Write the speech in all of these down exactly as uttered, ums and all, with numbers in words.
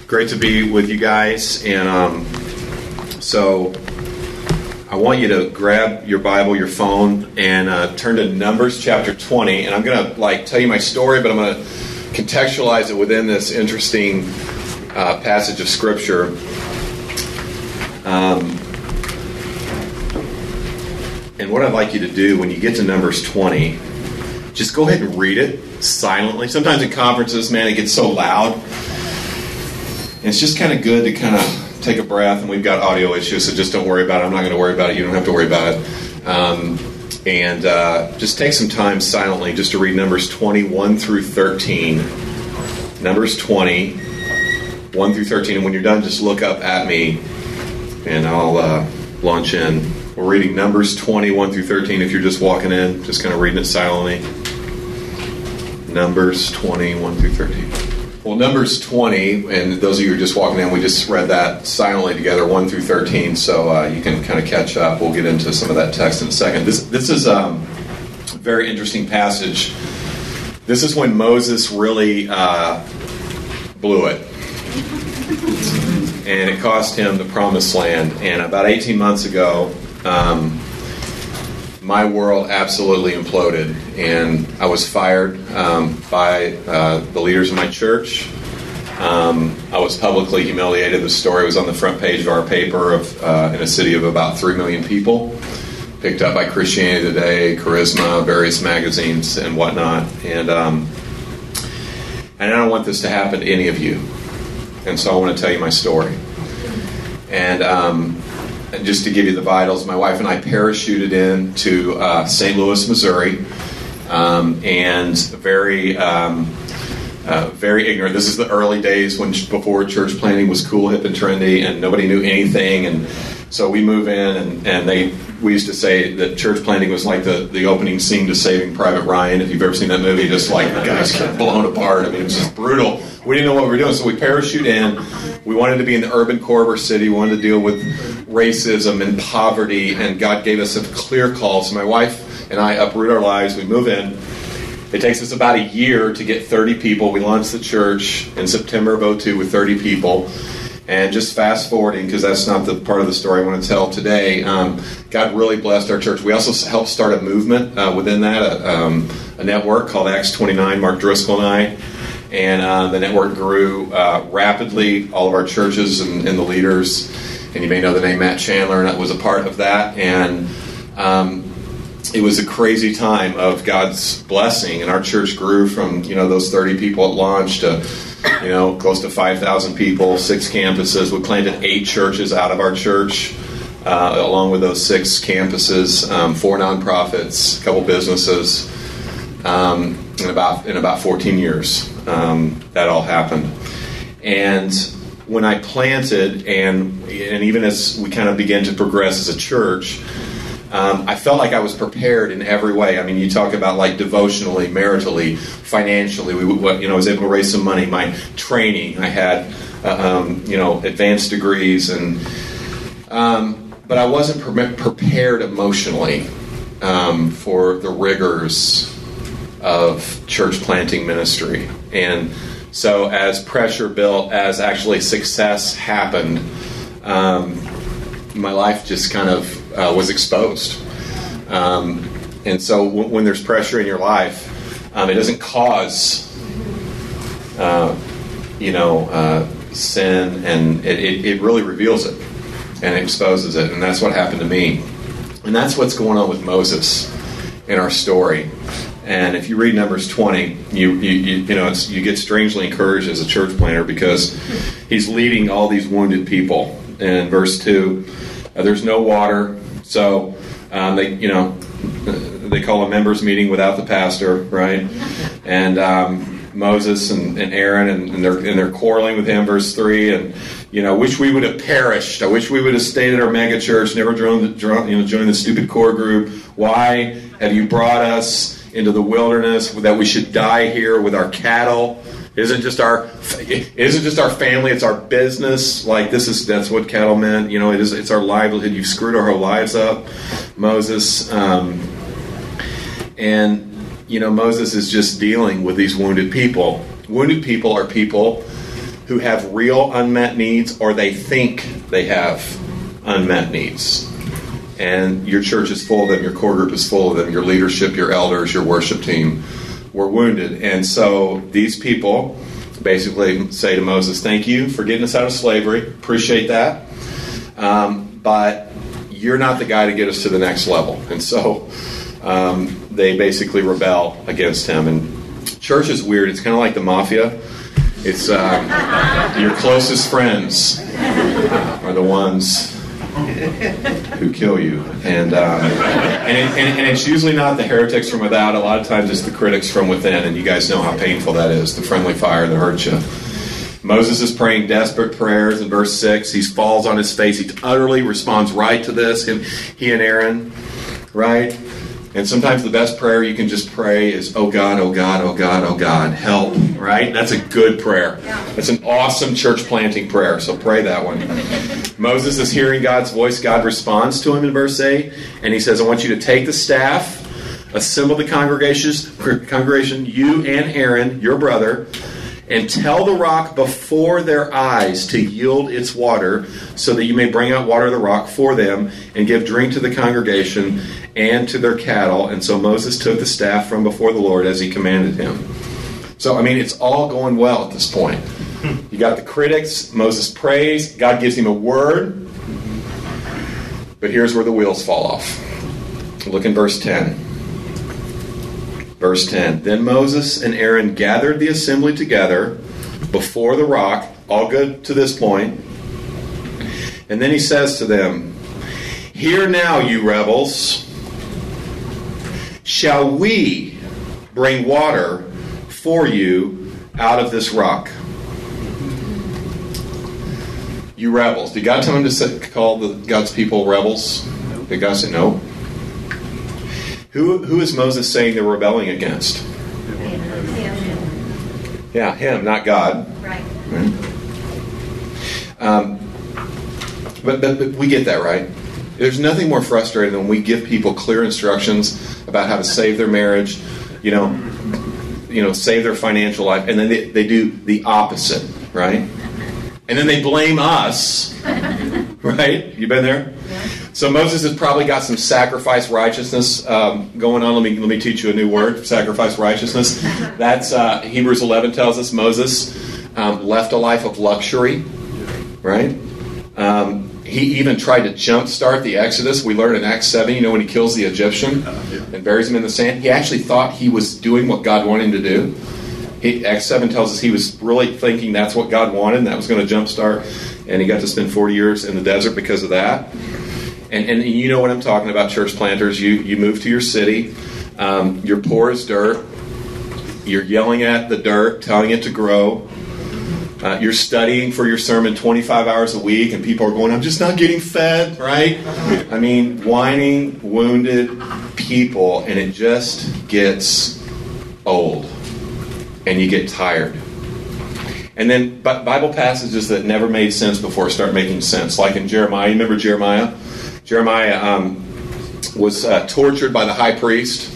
Great to be with you guys. And um, so I want you to grab your Bible, your phone, and uh, turn to Numbers chapter twenty. And I'm going to like tell you my story, but I'm going to contextualize it within this interesting uh, passage of Scripture. Um, and what I'd like you to do when you get to Numbers twenty, just go ahead and read it silently. Sometimes in conferences, man, it gets so loud. And it's just kind of good to kind of take a breath. And we've got audio issues, so just don't worry about it. I'm not going to worry about it. You don't have to worry about it. Um, and uh, just take some time silently just to read Numbers twenty, one through thirteen. Numbers twenty, one through thirteen. And when you're done, just look up at me, and I'll uh, launch in. We're reading Numbers twenty, one through thirteen. If you're just walking in, just kind of reading it silently. Numbers twenty, one through thirteen. Well, Numbers twenty, and those of you who are just walking in, we just read that silently together, one through thirteen, so uh, you can kind of catch up. We'll get into some of that text in a second. This, this is um, a very interesting passage. This is when Moses really uh, blew it. And it cost him the promised land. And about eighteen months ago, Um, my world absolutely imploded, and I was fired um, by uh, the leaders of my church. Um, I was publicly humiliated. The story was on the front page of our paper of uh, in a city of about three million people, picked up by Christianity Today, Charisma, various magazines, and whatnot. And um, and I don't want this to happen to any of you. And so I want to tell you my story. And um, And just to give you the vitals, my wife and I parachuted into uh, Saint Louis, Missouri, um, and very, um, uh, very ignorant. This is the early days when before church planting was cool, hip, and trendy, and nobody knew anything. And so we move in, and, and they we used to say that church planting was like the, the opening scene to Saving Private Ryan. If you've ever seen that movie, just like the guys get blown apart. I mean, it was just brutal. We didn't know what we were doing, so we parachute in. We wanted to be in the urban core of our city. We wanted to deal with racism and poverty, and God gave us a clear call. So my wife and I uproot our lives. We move in. It takes us about a year to get thirty people. We launched the church in September of oh two with thirty people. And just fast forwarding, because that's not the part of the story I want to tell today, um, God really blessed our church. We also helped start a movement uh, within that, a, um, a network called Acts twenty-nine, Mark Driscoll and I. And uh, the network grew uh, rapidly. All of our churches and, and the leaders, and you may know the name Matt Chandler, and that was a part of that. And um, it was a crazy time of God's blessing. And our church grew from, you know, those thirty people at launch to, you know, close to five thousand people, six campuses. We planted eight churches out of our church, uh, along with those six campuses, um, four nonprofits, a couple businesses, um, in about in about fourteen years. Um, that all happened. And when I planted, and and even as we kind of began to progress as a church, um, I felt like I was prepared in every way. I mean, you talk about like devotionally, maritally, financially. We, you know, I was able to raise some money. My training, I had, uh, um, you know, advanced degrees, and um, but I wasn't pre- prepared emotionally um, for the rigors of church planting ministry. And so as pressure built, as actually success happened, um, my life just kind of uh, was exposed. Um, and so w- when there's pressure in your life, um, it doesn't cause, uh, you know, uh, sin, and it, it, it really reveals it and exposes it. And that's what happened to me. And that's what's going on with Moses in our story. And if you read Numbers twenty, you you you, you know it's, you get strangely encouraged as a church planter, because he's leading all these wounded people. In verse two, uh, there's no water, so um, they you know they call a members meeting without the pastor, right? And um, Moses and, and Aaron and, and they're and they're quarreling with him. Verse three, and you know, wish we would have perished. I wish we would have stayed at our mega church, never joined the you know joined the stupid core group. Why have you brought us into the wilderness, that we should die here with our cattle? It isn't just our it isn't just our family, it's our business. Like this is that's what cattle meant. You know, it is it's our livelihood. You've screwed our whole lives up, Moses. Um, and you know, Moses is just dealing with these wounded people. Wounded people are people who have real unmet needs, or they think they have unmet needs. And your church is full of them, your core group is full of them, your leadership, your elders, your worship team were wounded. And so these people basically say to Moses, thank you for getting us out of slavery. Appreciate that. Um, but you're not the guy to get us to the next level. And so um, they basically rebel against him. And church is weird. It's kind of like the mafia. It's uh, your closest friends are the ones who kill you. And, um, and, it, and, and it's usually not the heretics from without. A lot of times it's the critics from within. And you guys know how painful that is, the friendly fire that hurts you. Moses is praying desperate prayers in verse six. He falls on his face. He utterly responds right to this. Him, he and Aaron, right? And sometimes the best prayer you can just pray is, oh God, oh God, oh God, oh God, help, right? That's a good prayer. That's an awesome church planting prayer, so pray that one. Moses is hearing God's voice. God responds to him in verse eight, and he says, I want you to take the staff, assemble the congregation, you and Aaron, your brother, and tell the rock before their eyes to yield its water, so that you may bring out water of the rock for them and give drink to the congregation and to their cattle. And so Moses took the staff from before the Lord as he commanded him. So, I mean, it's all going well at this point. You got the critics. Moses prays. God gives him a word. But here's where the wheels fall off. Look in verse ten. Verse ten, then Moses and Aaron gathered the assembly together before the rock, all good to this point. And then he says to them, hear now, you rebels, shall we bring water for you out of this rock? You rebels. Did God tell him to say, call the, God's people rebels? Did God say no? Who, who is Moses saying they're rebelling against? Him. Yeah, him, not God. Right. right? Um, but, but, but we get that, right? There's nothing more frustrating than when we give people clear instructions about how to save their marriage, you know, you know, save their financial life, and then they, they do the opposite, right? And then they blame us, right? You been there? Yeah. So Moses has probably got some sacrifice righteousness um, going on. Let me let me teach you a new word: sacrifice righteousness. That's uh, Hebrews eleven tells us Moses um, left a life of luxury, right? Um, he even tried to jumpstart the Exodus. We learn in Acts seven, you know, when he kills the Egyptian and buries him in the sand. He actually thought he was doing what God wanted him to do. He, Acts seven tells us he was really thinking that's what God wanted, and that was going to jumpstart. And he got to spend forty years in the desert because of that. And, and you know what I'm talking about, church planters. You you move to your city. Um, you're poor as dirt. You're yelling at the dirt, telling it to grow. Uh, you're studying for your sermon twenty-five hours a week, and people are going, I'm just not getting fed, right? I mean, whining, wounded people, and it just gets old. And you get tired. And then Bible passages that never made sense before start making sense. Like in Jeremiah. You remember Jeremiah? Jeremiah um, was uh, tortured by the high priest.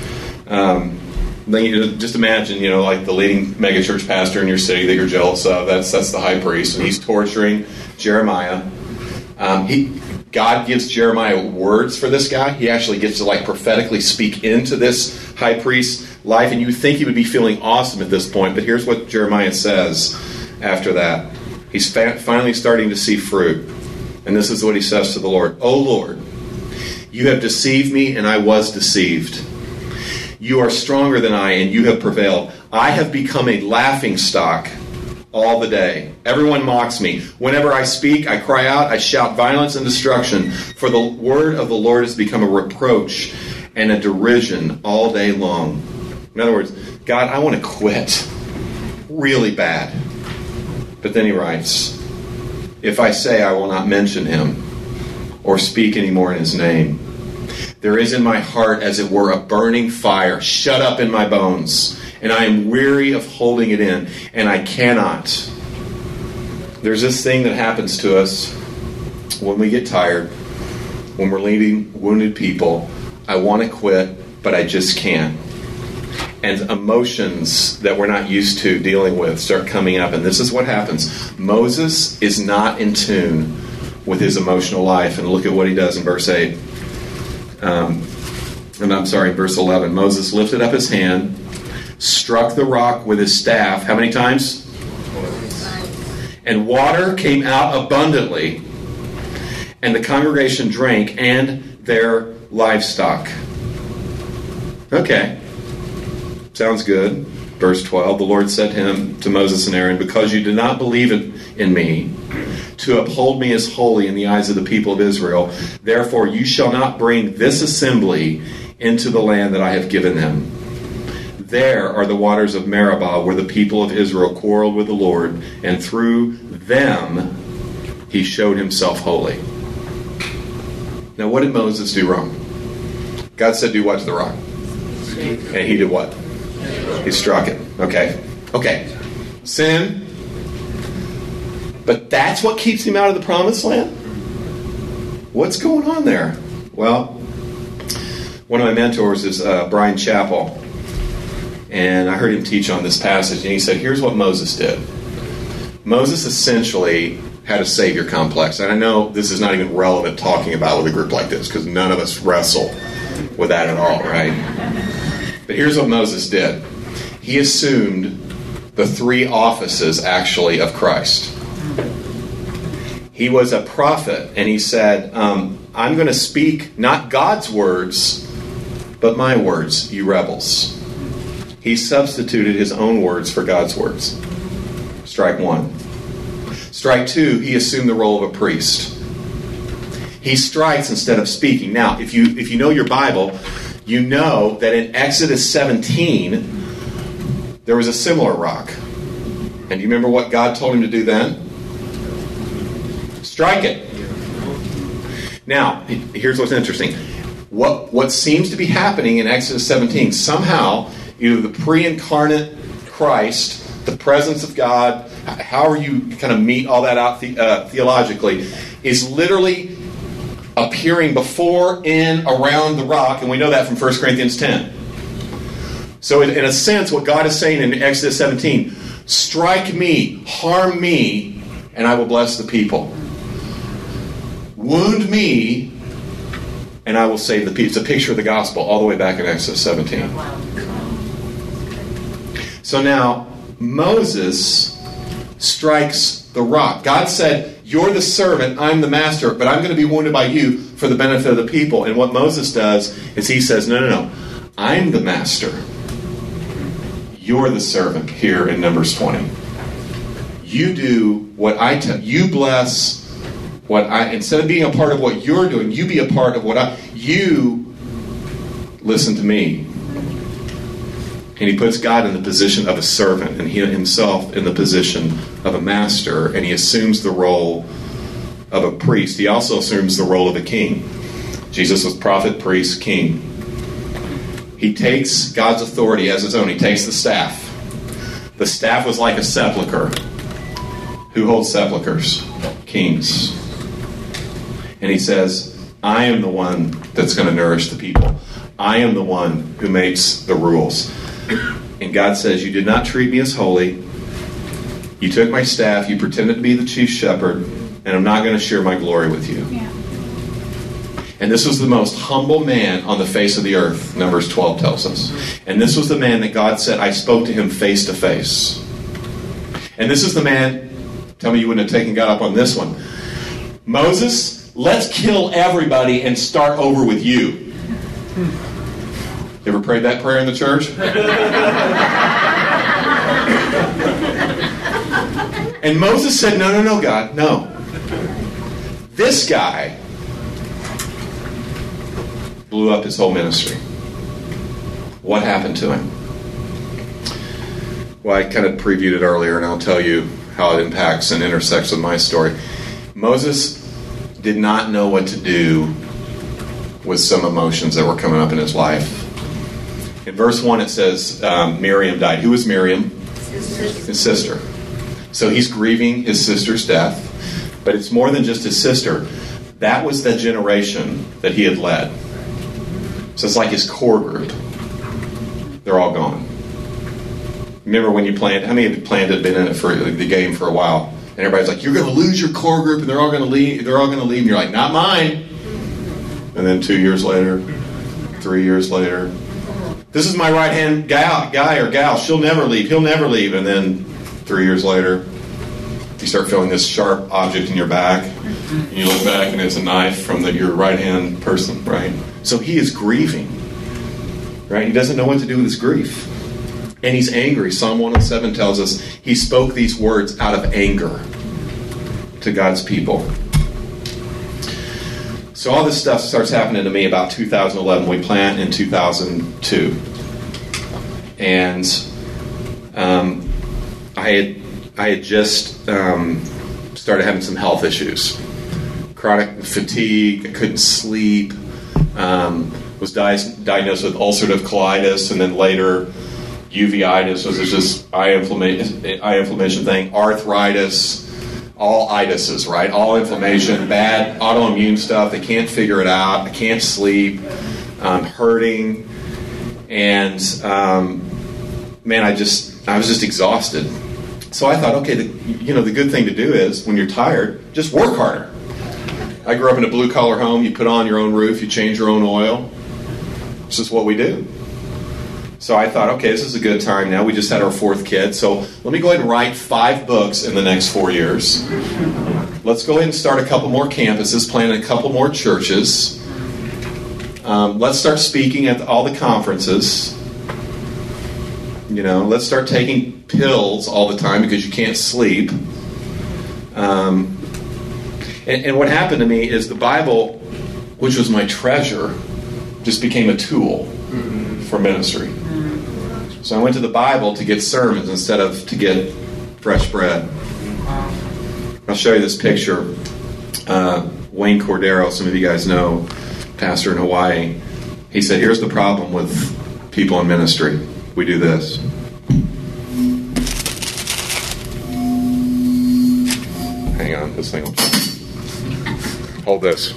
Um, then you just imagine, you know, like the leading megachurch pastor in your city that you're jealous of. That's that's the high priest, and he's torturing Jeremiah. Um, he God gives Jeremiah words for this guy. He actually gets to like prophetically speak into this high priest's life, and you would think he would be feeling awesome at this point. But here's what Jeremiah says after that. He's fa- finally starting to see fruit. And this is what he says to the Lord. O Lord, you have deceived me, and I was deceived. You are stronger than I, and you have prevailed. I have become a laughingstock all the day. Everyone mocks me. Whenever I speak, I cry out, I shout violence and destruction. For the word of the Lord has become a reproach and a derision all day long. In other words, God, I want to quit really bad. But then he writes, if I say I will not mention him or speak anymore in his name, there is in my heart, as it were, a burning fire shut up in my bones, and I am weary of holding it in, and I cannot. There's this thing that happens to us when we get tired, when we're leading wounded people. I want to quit, but I just can't. and emotions that we're not used to dealing with start coming up. And this is what happens. Moses is not in tune with his emotional life. And look at what he does in verse eight. Um, and I'm sorry, verse eleven. Moses lifted up his hand, struck the rock with his staff. How many times? And water came out abundantly, and the congregation drank, and their livestock. Okay. Sounds good. Verse twelve, the Lord said to him, to Moses and Aaron, because you did not believe in, in me, to uphold me as holy in the eyes of the people of Israel, therefore you shall not bring this assembly into the land that I have given them. There are the waters of Meribah, where the people of Israel quarreled with the Lord, and through them he showed himself holy. Now, what did Moses do wrong? God said, do what to the rock? And he did what? He struck it. Okay. Okay. Sin. But that's what keeps him out of the promised land? What's going on there? Well, one of my mentors is uh, Brian Chappell. And I heard him teach on this passage. And he said, here's what Moses did. Moses essentially had a savior complex. And I know this is not even relevant talking about with a group like this, because none of us wrestle with that at all, right? But here's what Moses did. He assumed the three offices, actually, of Christ. He was a prophet, and he said, um, I'm going to speak not God's words, but my words, you rebels. He substituted his own words for God's words. Strike one. Strike two, he assumed the role of a priest. He strikes instead of speaking. Now, if you if you know your Bible, you know that in Exodus seventeen, there was a similar rock. And do you remember what God told him to do then? Strike it. Now, here's what's interesting. What, what seems to be happening in Exodus seventeen, somehow, either the pre-incarnate Christ, the presence of God, however you kind of meet all that out the, uh, theologically, is literally appearing before, in, around the rock, and we know that from First Corinthians ten. So in, in a sense, what God is saying in Exodus seventeen, strike me, harm me, and I will bless the people. Wound me, and I will save the people. It's a picture of the gospel all the way back in Exodus seventeen. So now, Moses strikes the rock. God said, you're the servant, I'm the master, but I'm going to be wounded by you for the benefit of the people. And what Moses does is he says, no, no, no, I'm the master. You're the servant here in Numbers twenty. You do what I tell you. You bless what I, instead of being a part of what you're doing, you be a part of what I, you listen to me. And he puts God in the position of a servant, and he himself in the position of a master, and he assumes the role of a priest. He also assumes the role of a king. Jesus was prophet, priest, king. He takes God's authority as his own. He takes the staff. The staff was like a sepulcher. Who holds sepulchers? Kings. And he says, I am the one that's going to nourish the people. I am the one who makes the rules. And God says, you did not treat me as holy. You took my staff. You pretended to be the chief shepherd. And I'm not going to share my glory with you. Yeah. And this was the most humble man on the face of the earth, Numbers twelve tells us. And this was the man that God said, I spoke to him face to face. And this is the man, tell me you wouldn't have taken God up on this one. Moses, let's kill everybody and start over with you. You ever prayed that prayer in the church? And Moses said, no, no, no, God, no. This guy blew up his whole ministry. What happened to him? Well, I kind of previewed it earlier, and I'll tell you how it impacts and intersects with my story. Moses did not know what to do with some emotions that were coming up in his life. In verse one it says um, Miriam died. Who was Miriam? His sister. So he's grieving his sister's death. But it's more than just his sister. That was the generation that he had led. So it's like his core group. They're all gone. Remember when you planned, how many of you planned had been in it for the game for a while? And everybody's like, you're going to lose your core group and they're all going to leave. They're all going to leave. And you're like, not mine. And then two years later, three years later, this is my right-hand gal, guy or gal. She'll never leave. He'll never leave. And then three years later, you start feeling this sharp object in your back. And you look back and it's a knife from the, your right-hand person, right? So he is grieving, right? He doesn't know what to do with his grief. And he's angry. Psalm one oh seven tells us he spoke these words out of anger to God's people. So all this stuff starts happening to me about two thousand eleven. We plant in two thousand two. And um, I had I had just um, started having some health issues. Chronic fatigue, I couldn't sleep, um, was di- diagnosed with ulcerative colitis, and then later uveitis, was just eye inflammation, eye inflammation thing, arthritis, all itises, right? All inflammation, bad autoimmune stuff. They can't figure it out. I can't sleep. I'm hurting, and um, man, I just I was just exhausted. So I thought, okay, the, you know, the good thing to do is when you're tired, just work harder. I grew up in a blue collar home. You put on your own roof, you change your own oil. This is what we do. So I thought, okay, this is a good time now. We just had our fourth kid. So let me go ahead and write five books in the next four years. Let's go ahead and start a couple more campuses, plant a couple more churches. Um, let's start speaking at all the conferences. You know, let's start taking pills all the time because you can't sleep. Um, and, and what happened to me is the Bible, which was my treasure, just became a tool for ministry. So I went to the Bible to get sermons instead of to get fresh bread. I'll show you this picture. Uh, Wayne Cordero, some of you guys know, pastor in Hawaii. He said, here's the problem with people in ministry. We do this. Hang on, this thing will... Hold this.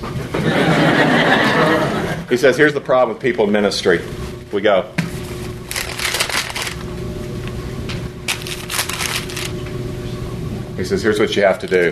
He says, here's the problem with people in ministry. We go. He says, here's what you have to do.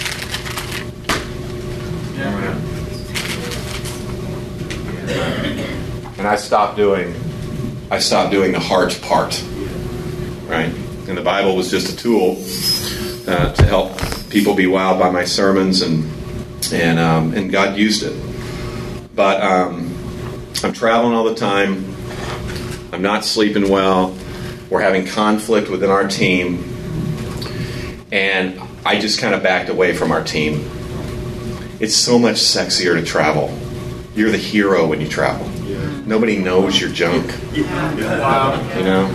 And I stopped doing, I stopped doing the heart part, right? And the Bible was just a tool uh, to help people be wowed by my sermons, and and um, and God used it. But um, I'm traveling all the time. I'm not sleeping well. We're having conflict within our team. And I just kind of backed away from our team. It's so much sexier to travel. You're the hero when you travel. Yeah. Nobody knows your junk. Yeah. You know?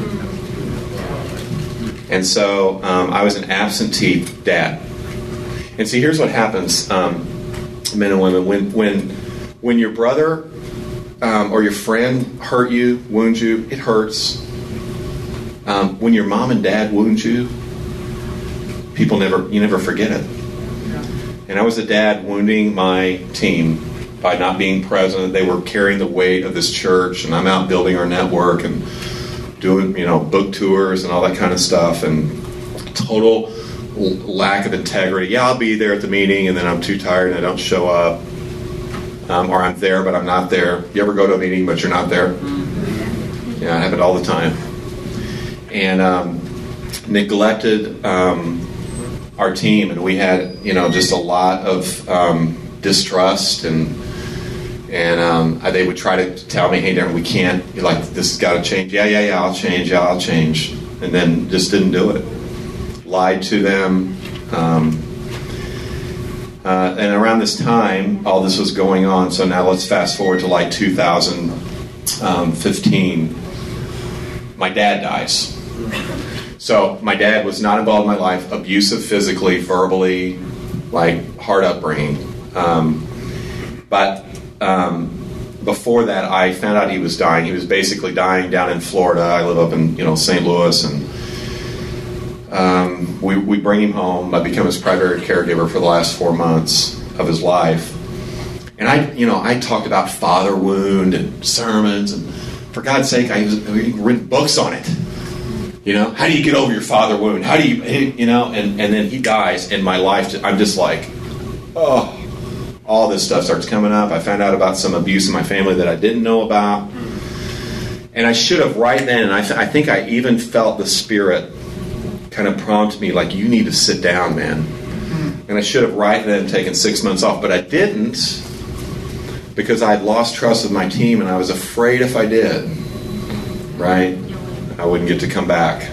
And so um, I was an absentee dad. And see, here's what happens, um, men and women. When when when your brother um, or your friend hurt you, wound you, it hurts. Um, when your mom and dad wound you, people never, you never forget it. And I was a dad wounding my team by not being present. They were carrying the weight of this church, and I'm out building our network and doing, you know, book tours and all that kind of stuff, and total l- lack of integrity. Yeah, I'll be there at the meeting, and then I'm too tired and I don't show up. Um, or I'm there, but I'm not there. You ever go to a meeting, but you're not there? Yeah, I have it all the time. And um, neglected um, our team, and we had, you know, just a lot of um, distrust, and and um, they would try to tell me, "Hey, Darren, we can't. You're like, this has got to change." Yeah, yeah, yeah, I'll change. Yeah, I'll change, and then just didn't do it. Lied to them, um, uh, and around this time, all this was going on. So now let's fast forward to like two thousand fifteen. My dad dies. So my dad was not involved in my life, abusive physically, verbally, like hard upbringing. Um, but um, before that, I found out he was dying. He was basically dying down in Florida. I live up in, you know, Saint Louis, and um, we we bring him home. I become his primary caregiver for the last four months of his life. And I, you know, I talked about father wound and sermons, and for God's sake, I was written books on it. You know, how do you get over your father wound? How do you, you know, and, and then he dies, and my life, I'm just like, oh, all this stuff starts coming up. I found out about some abuse in my family that I didn't know about. And I should have right then, and I, th- I think I even felt the Spirit kind of prompt me, like, you need to sit down, man. And I should have right then taken six months off, but I didn't, because I had lost trust with my team, and I was afraid if I did, right, I wouldn't get to come back.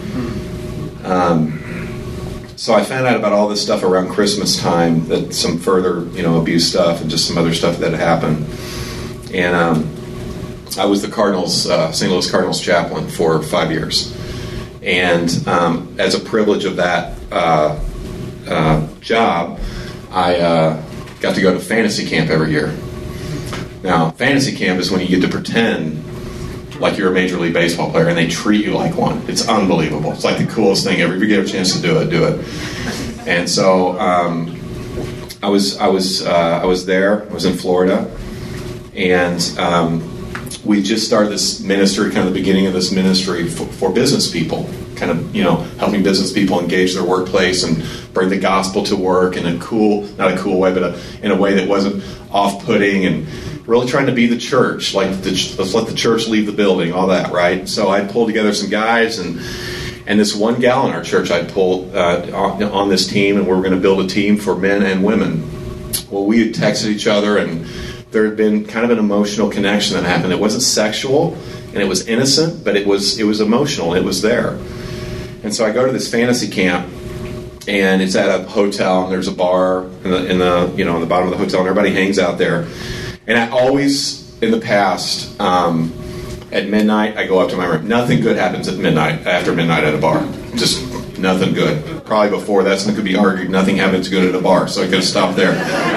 Um, so I found out about all this stuff around Christmas time, that some further, you know, abuse stuff and just some other stuff that had happened. And um, I was the Cardinals, uh, Saint Louis Cardinals chaplain for five years. And um, as a privilege of that uh, uh, job, I uh, got to go to fantasy camp every year. Now, fantasy camp is when you get to pretend like you're a Major League Baseball player, and they treat you like one. It's unbelievable. It's like the coolest thing ever. If you get a chance to do it, do it. And so um, I was I was uh, I was there. I was in Florida, and um, we just started this ministry, kind of the beginning of this ministry for, for business people, kind of, you know, helping business people engage their workplace and bring the gospel to work in a cool, not a cool way, but a, in a way that wasn't off-putting, and really trying to be the church, like the, let's let the church leave the building, all that, right? So I pulled together some guys, and and this one gal in our church I'd pulled uh, on, on this team, and we were going to build a team for men and women. Well, we had texted each other, and there had been kind of an emotional connection that happened. It wasn't sexual, and it was innocent, but it was it was emotional. It was there. And so I go to this fantasy camp, and it's at a hotel, and there's a bar in the, in the you know in the bottom of the hotel, and everybody hangs out there. And I always, in the past, um, at midnight, I go up to my room. Nothing good happens at midnight, after midnight at a bar. Just nothing good. Probably before that, something could be argued. Nothing happens good at a bar, so I could have stopped there.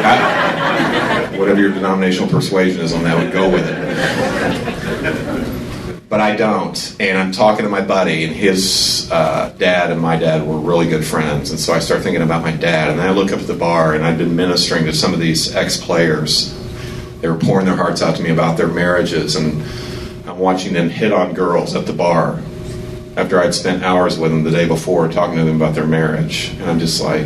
I, whatever your denominational persuasion is on that, would go with it. But I don't. And I'm talking to my buddy, and his uh, dad and my dad were really good friends. And so I start thinking about my dad, and I look up at the bar, and I've been ministering to some of these ex-players. They were pouring their hearts out to me about their marriages, and I'm watching them hit on girls at the bar after I'd spent hours with them the day before talking to them about their marriage. And I'm just like,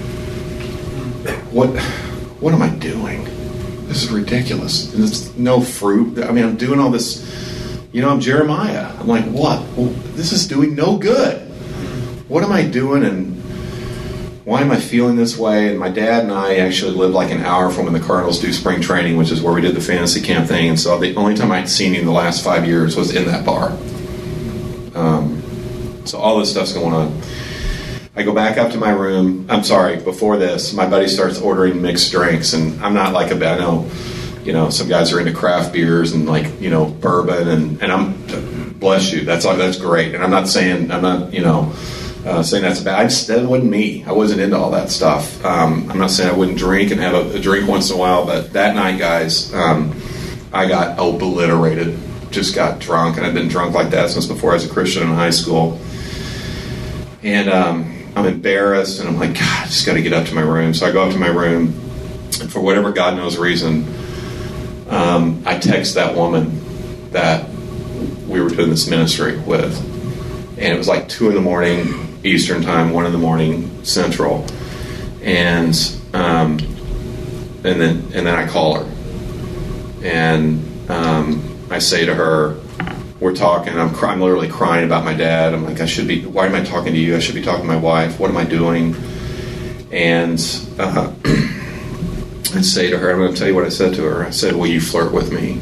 what what am I doing? This is ridiculous. There's no fruit. I mean, I'm doing all this, you know, I'm Jeremiah. I'm like, what? Well, this is doing no good. What am I doing, and why am I feeling this way? And my dad and I actually lived like an hour from when the Cardinals do spring training, which is where we did the fantasy camp thing. And so the only time I'd seen him in the last five years was in that bar. Um, so all this stuff's going on. I go back up to my room. I'm sorry, before this, my buddy starts ordering mixed drinks. And I'm not like a, I know, you know, some guys are into craft beers and like, you know, bourbon. And, and I'm, bless you, that's that's great. And I'm not saying, I'm not, you know, Uh, saying that's bad. I just, that wasn't me. I wasn't into all that stuff. Um, I'm not saying I wouldn't drink and have a, a drink once in a while, but that night, guys, um, I got obliterated. Just got drunk, and I've been drunk like that since before I was a Christian in high school. And um, I'm embarrassed, and I'm like, God, I just got to get up to my room. So I go up to my room, and for whatever God knows reason, um, I text that woman that we were doing this ministry with. And it was like two in the morning Eastern time, one in the morning Central, and um, and then and then I call her, and um, I say to her, we're talking. I'm cry- I'm literally crying about my dad. I'm like, I should be. Why am I talking to you? I should be talking to my wife. What am I doing? And uh, I say to her, I'm going to tell you what I said to her. I said, will you flirt with me?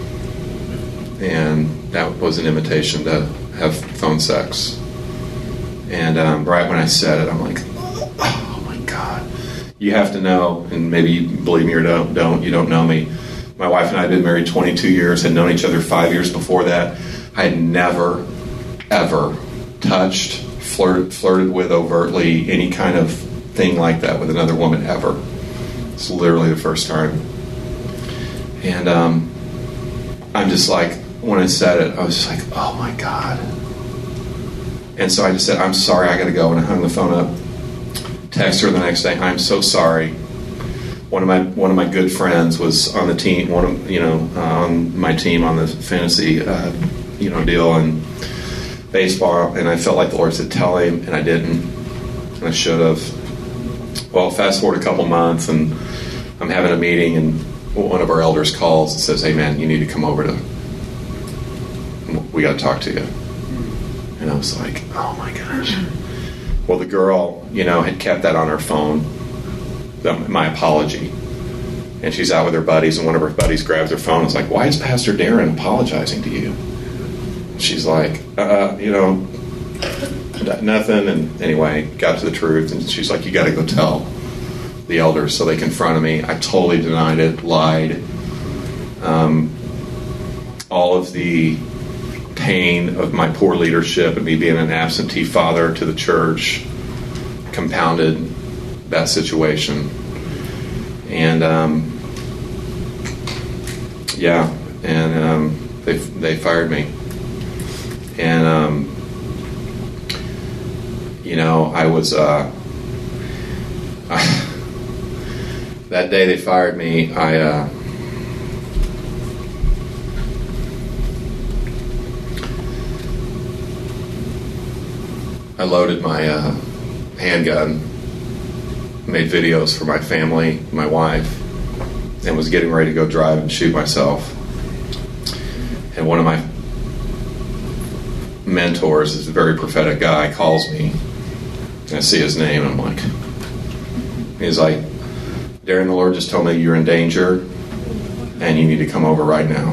And that was an invitation to have phone sex. And um, right when I said it, I'm like, oh my God. You have to know, and maybe you believe me or don't, don't, you don't know me. My wife and I had been married twenty-two years, had known each other five years before that. I had never, ever touched, flirted, flirted with overtly any kind of thing like that with another woman ever. It's literally the first time. And um, I'm just like, when I said it, I was just like, oh my God. And so I just said, I'm sorry, I got to go. And I hung the phone up. Text her the next day, I'm so sorry. One of my one of my good friends was on the team, one of you know uh, on my team on the fantasy uh, you know deal, and baseball, and I felt like the Lord said, tell him, and I didn't. And I should have. Well, fast forward a couple months, and I'm having a meeting, and one of our elders calls and says, hey, man, you need to come over to, we got to talk to you. And I was like, oh, my gosh. Well, the girl, you know, had kept that on her phone, my apology. And she's out with her buddies, and one of her buddies grabs her phone and is like, why is Pastor Darren apologizing to you? She's like, uh, you know, nothing. And anyway, got to the truth, and she's like, you got to go tell the elders. So they confronted me. I totally denied it, lied. Um, all of the pain of my poor leadership and me being an absentee father to the church compounded that situation. And um, yeah, and um, they they fired me. And um, you know, I was uh, I, that day they fired me. I uh, I loaded my uh, handgun, made videos for my family, my wife, and was getting ready to go drive and shoot myself. And one of my mentors is a very prophetic guy, calls me, and I see his name, and I'm like, he's like, Darren, the Lord just told me you're in danger, and you need to come over right now.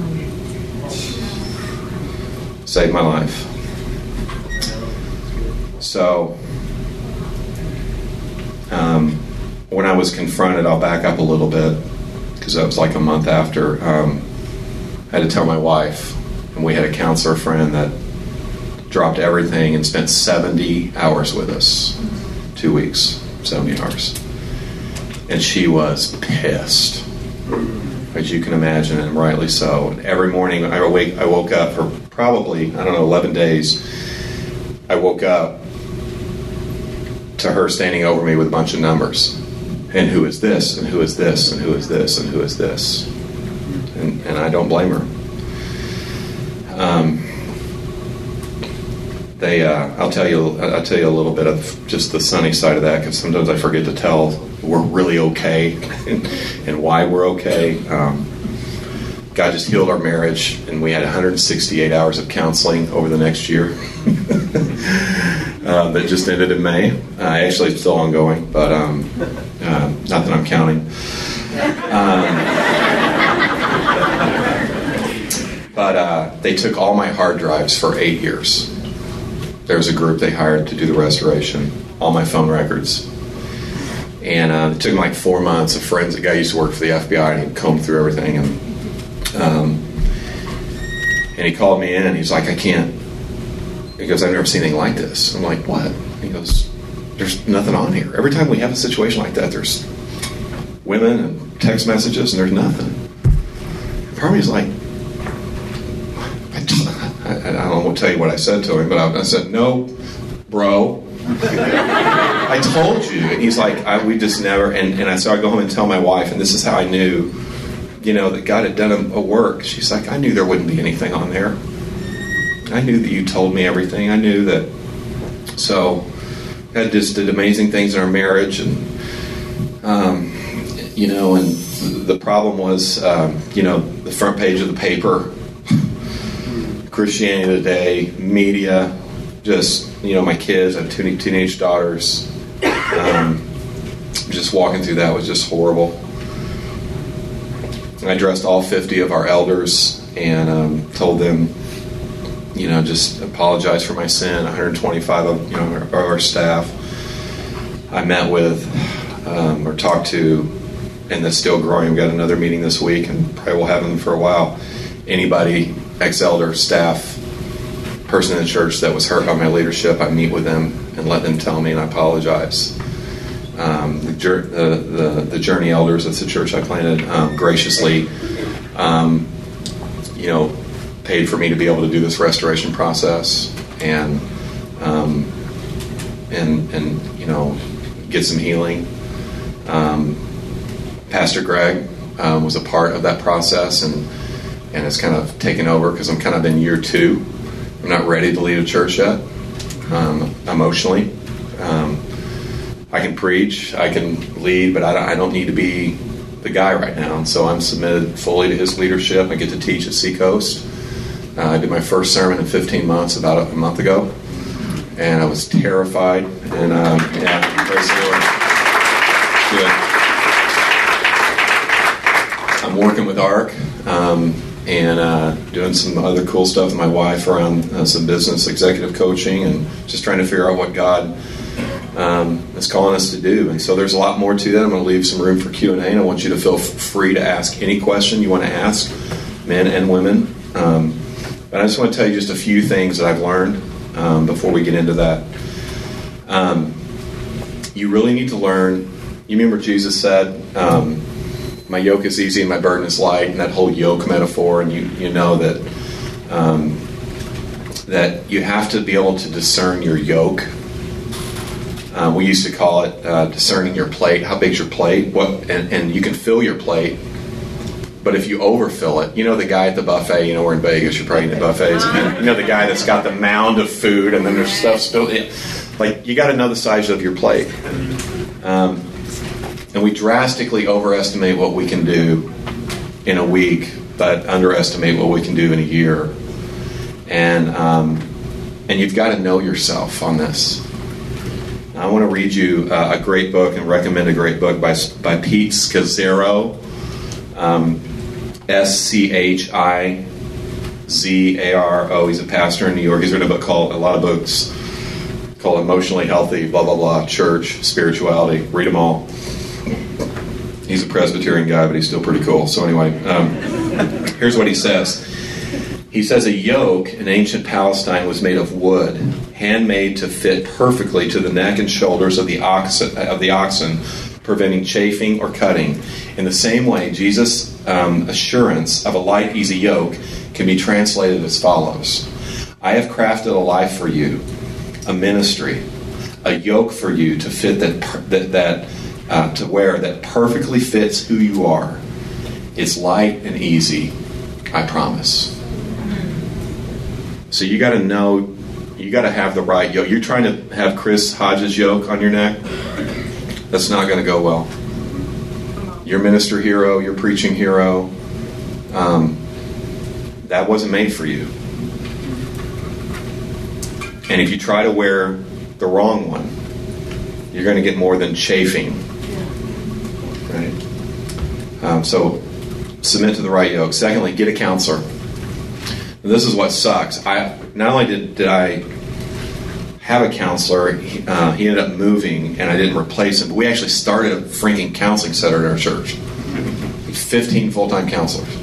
Save my life. So, um, when I was confronted, I'll back up a little bit, because that was like a month after, um, I had to tell my wife, and we had a counselor friend that dropped everything and spent seventy hours with us. Two weeks, seventy hours. And she was pissed, as you can imagine, and rightly so. And every morning I wake, I woke up for probably, I don't know, eleven days. I woke up to her standing over me with a bunch of numbers. And who is this? And who is this? And who is this? And who is this? And, and I don't blame her. Um, they, uh, I'll tell you, I'll tell you a little bit of just the sunny side of that, because sometimes I forget to tell we're really okay and, and why we're okay. Um, God just healed our marriage, and we had one hundred sixty-eight hours of counseling over the next year. uh, that just ended in May. Uh, actually, it's still ongoing, but um, uh, not that I'm counting. Um, but uh, they took all my hard drives for eight years. There was a group they hired to do the restoration, all my phone records. And uh, it took them like four months. A forensic guy used to work for the F B I, and he combed through everything. And um, and he called me in, and he's like, I can't. He goes, I've never seen anything like this. I'm like, what? He goes, there's nothing on here. Every time we have a situation like that, there's women and text messages, and there's nothing. And part of me is like, I, t- I, I don't want to tell you what I said to him, but I, I said, no, bro. I told you. And he's like, I, we just never. And, and I so I go home and tell my wife, and this is how I knew, you know, that God had done a, a work. She's like, I knew there wouldn't be anything on there. I knew that you told me everything. I knew that. So, God just did amazing things in our marriage, and um, you know, and the problem was, um, you know, the front page of the paper, Christianity Today, media, just, you know, my kids. I have two teenage daughters. Um, just walking through that was just horrible. I addressed all fifty of our elders and um, told them, you know, just apologize for my sin. one hundred twenty-five of, you know, our, our staff I met with um, or talked to, and that's still growing. We've got another meeting this week, and probably we'll have them for a while. Anybody, ex-elder, staff, person in the church that was hurt by my leadership, I meet with them and let them tell me, and I apologize. Um, the, the, the, the Journey elders, that's the church I planted, um, graciously, um, you know, paid for me to be able to do this restoration process and, um, and, and you know, get some healing. Um, Pastor Greg um, was a part of that process, and and it's kind of taken over because I'm kind of in year two I'm not ready to lead a church yet, um, emotionally. Um, I can preach, I can lead, but I don't, I don't need to be the guy right now. And so I'm submitted fully to his leadership. I get to teach at Seacoast. Uh, I did my first sermon in fifteen months about a, a month ago, and I was terrified. And um, yeah, praise the Lord. Good. I'm working with ARC um, and uh, doing some other cool stuff with my wife around uh, some business executive coaching and just trying to figure out what God um, is calling us to do. And so there's a lot more to that. I'm going to leave some room for Q and A, and I want you to feel f- free to ask any question you want to ask, men and women. Um, but I just want to tell you just a few things that I've learned um, before we get into that. Um, you really need to learn. You remember Jesus said, um, my yoke is easy and my burden is light, and that whole yoke metaphor, and you, you know that um, that you have to be able to discern your yoke. Uh, we used to call it uh, discerning your plate. How big's your plate? What? And, and you can fill your plate, but if you overfill it, you know the guy at the buffet. You know we're in Vegas. You're probably in the buffets. And you know the guy that's got the mound of food, and then there's stuff spilled. Like you got to know the size of your plate. Um, and we drastically overestimate what we can do in a week, but underestimate what we can do in a year. And um, and you've got to know yourself on this. I want to read you uh, a great book and recommend a great book by by Pete Scazzaro, um, S C H I Z A R O. He's a pastor in New York. He's written a book called, a lot of books called Emotionally Healthy, blah, blah, blah, Church, Spirituality. Read them all. He's a Presbyterian guy, but he's still pretty cool. So anyway, um, here's what he says. He says a yoke in ancient Palestine was made of wood, handmade to fit perfectly to the neck and shoulders of the oxen, of the oxen, preventing chafing or cutting. In the same way, Jesus' um, assurance of a light, easy yoke can be translated as follows. I have crafted a life for you, a ministry, a yoke for you to fit that that, that uh, to wear that perfectly fits who you are. It's light and easy, I promise. So you got to know, you got to have the right yoke. You're trying to have Chris Hodges' yoke on your neck. That's not going to go well. Your minister hero, your preaching hero, um, that wasn't made for you. And if you try to wear the wrong one, you're going to get more than chafing. Right? Um, so submit to the right yoke. Secondly, get a counselor. And this is what sucks. I not only did, did I have a counselor, he, uh, he ended up moving, and I didn't replace him. But we actually started a freaking counseling center at our church. fifteen full-time counselors.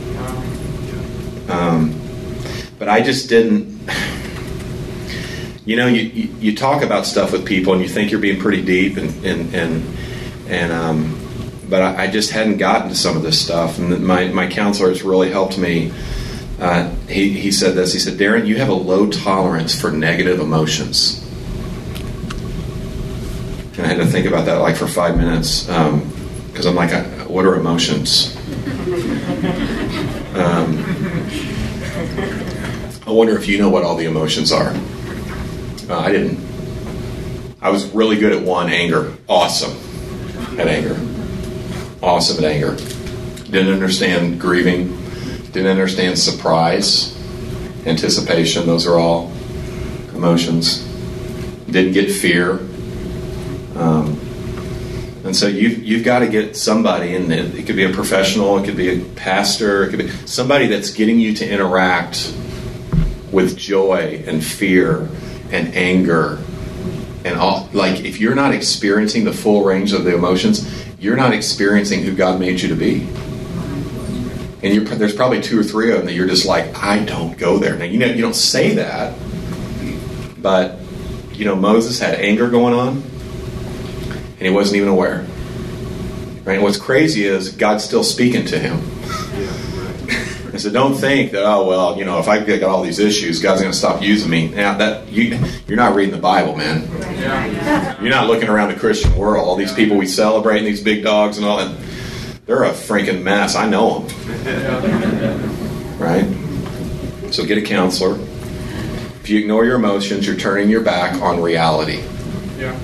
Um, but I just didn't. You know, you, you, you talk about stuff with people, and you think you're being pretty deep, and and and, and um, but I, I just hadn't gotten to some of this stuff. And my my counselor has really helped me. Uh, he, he said this. He said, Darren, you have a low tolerance for negative emotions. And I had to think about that like for five minutes because um, I'm like, what are emotions? um, I wonder if you know what all the emotions are. Uh, I didn't. I was really good at one, anger. Awesome at anger. Awesome at anger. Didn't understand grieving. Didn't understand surprise, anticipation. Those are all emotions. Didn't get fear. Um, and so you've, you've got to get somebody in there. It could be a professional. It could be a pastor. It could be somebody that's getting you to interact with joy and fear and anger. And all, like, if you're not experiencing the full range of the emotions, you're not experiencing who God made you to be. And you're, there's probably two or three of them that you're just like, I don't go there. Now, you know, you don't say that, but, you know, Moses had anger going on, and he wasn't even aware. Right? And what's crazy is God's still speaking to him. And so don't think that, oh, well, you know, if I've got all these issues, God's going to stop using me. Now, that you, you're not reading the Bible, man. You're not looking around the Christian world. All these people we celebrate, and these big dogs and all that. They're a freaking mess. I know them. Right? So get a counselor. If you ignore your emotions, you're turning your back on reality. Yeah.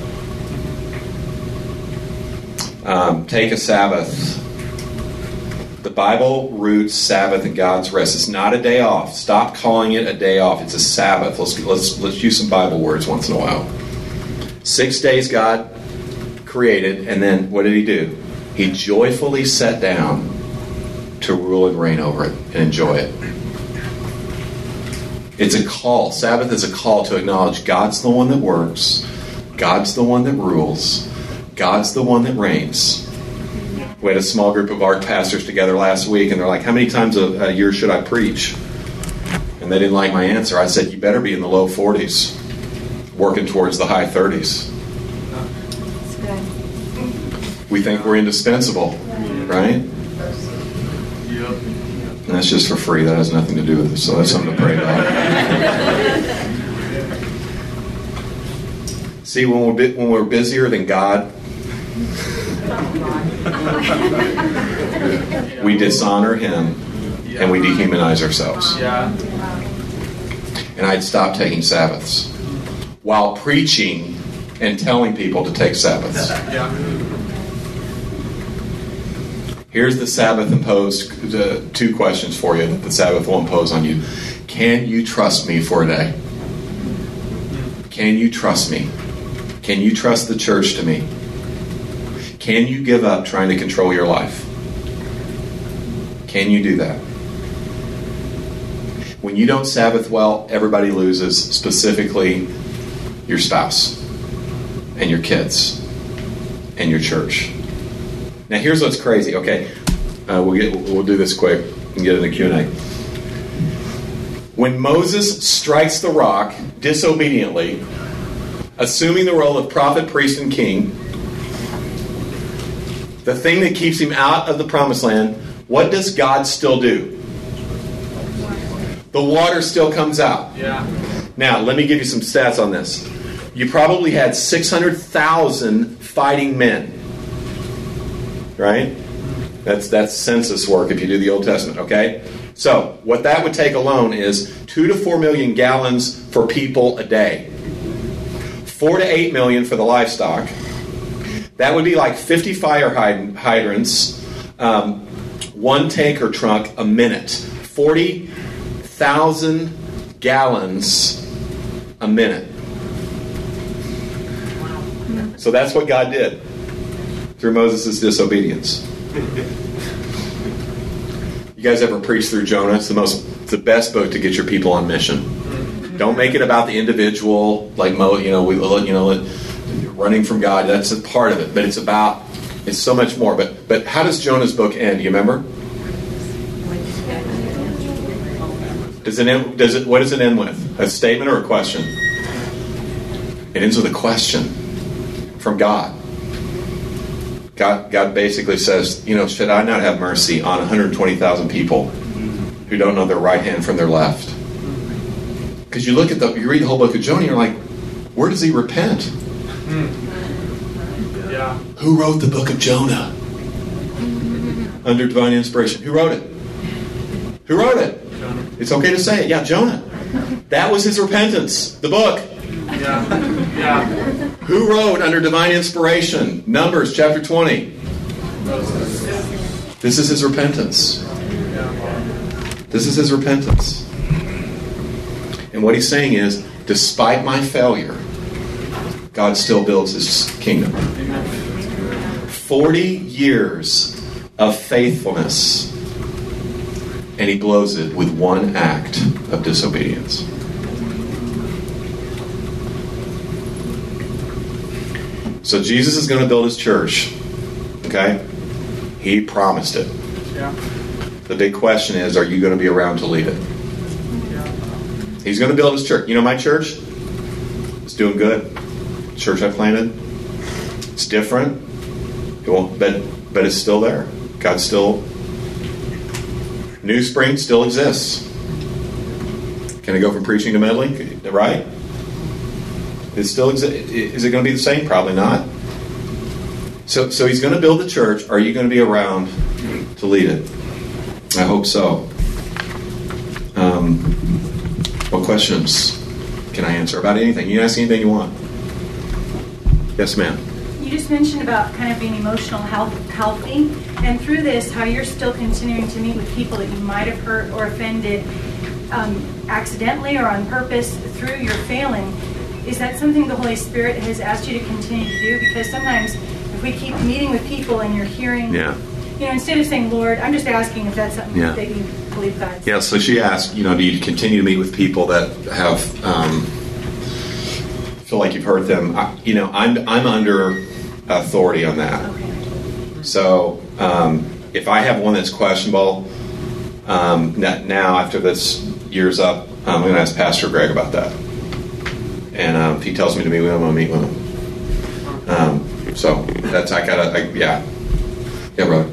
Um, take a Sabbath. The Bible roots Sabbath in God's rest. It's not a day off. Stop calling it a day off. It's a Sabbath. Let's let's let's use some Bible words once in a while. Six days God created, and then what did He do? He joyfully sat down to rule and reign over it and enjoy it. It's a call. Sabbath is a call to acknowledge God's the one that works. God's the one that rules. God's the one that reigns. We had a small group of ARC pastors together last week, and they're like, how many times a, a year should I preach? And they didn't like my answer. I said, you better be in the low forties, working towards the high thirties. That's good. We think we're indispensable, right? Yep. And that's just for free. That has nothing to do with it, so that's something to pray about. See, when we're, when we're busier than God, we dishonor Him and we dehumanize ourselves. Yeah. And I'd stop taking Sabbaths while preaching and telling people to take Sabbaths. Yeah. Here's the Sabbath imposed, uh, two questions for you that the Sabbath will impose on you. Can you trust me for a day? Can you trust me? Can you trust the church to me? Can you give up trying to control your life? Can you do that? When you don't Sabbath well, everybody loses, specifically your spouse and your kids and your church. Now here's what's crazy, okay? Uh, we'll get we'll do this quick and get into Q and A. When Moses strikes the rock disobediently, assuming the role of prophet, priest, and king, the thing that keeps him out of the promised land, what does God still do? The water still comes out. Yeah. Now, let me give you some stats on this. You probably had six hundred thousand fighting men. Right? That's that's census work if you do the Old Testament, okay? So, what that would take alone is two to four million gallons for people a day. Four to eight million for the livestock. That would be like fifty fire hydrants, um, one tanker truck a minute. forty thousand gallons a minute. So that's what God did through Moses' disobedience. You guys ever preach through Jonah? It's the most, it's the best book to get your people on mission. Don't make it about the individual, like Mo, you know, we, you know, running from God. That's a part of it, but it's about, it's so much more. But but how does Jonah's book end? Do you remember? Does it end? Does it? What does it end with? A statement or a question? It ends with a question from God. God, God basically says, you know, should I not have mercy on one hundred twenty thousand people who don't know their right hand from their left? Because you look at the, you read the whole book of Jonah, you're like, where does he repent? Mm. Yeah. Who wrote the book of Jonah? Under divine inspiration. Who wrote it? Who wrote it? Jonah. It's okay to say it. Yeah, Jonah. That was his repentance. The book. Yeah. Yeah. Who wrote under divine inspiration? Numbers chapter twenty. This is his repentance. This is his repentance. And what he's saying is, despite my failure, God still builds his kingdom. Forty years of faithfulness, and he blows it with one act of disobedience. So Jesus is going to build his church. Okay? He promised it. Yeah. The big question is, are you going to be around to lead it? Yeah. He's going to build his church. You know, my church is doing good. Church I planted, it's different. It won't, but but it's still there. God still. New Spring still exists. Can I go from preaching to meddling? Right? It still exists. Is it going to be the same? Probably not. So so he's going to build the church. Are you going to be around to lead it? I hope so. Um, What questions can I answer about anything? You can ask anything you want. Yes, ma'am. You just mentioned about kind of being emotional health, healthy, and through this, how you're still continuing to meet with people that you might have hurt or offended um, accidentally or on purpose through your failing. Is that something the Holy Spirit has asked you to continue to do? Because sometimes if we keep meeting with people and you're hearing, Yeah. you know, instead of saying, Lord, I'm just asking if that's something Yeah. that you believe God. Yeah, so she asked, you know, do you continue to meet with people that have, um, feel like you've hurt them? I, you know, I'm, I'm under authority on that. Okay. So um, if I have one that's questionable, um, now after this year's up, I'm going to ask Pastor Greg about that. And um, if he tells me to meet with him, I'll meet with him. Um, so that's, I gotta, I, yeah. Yeah, brother.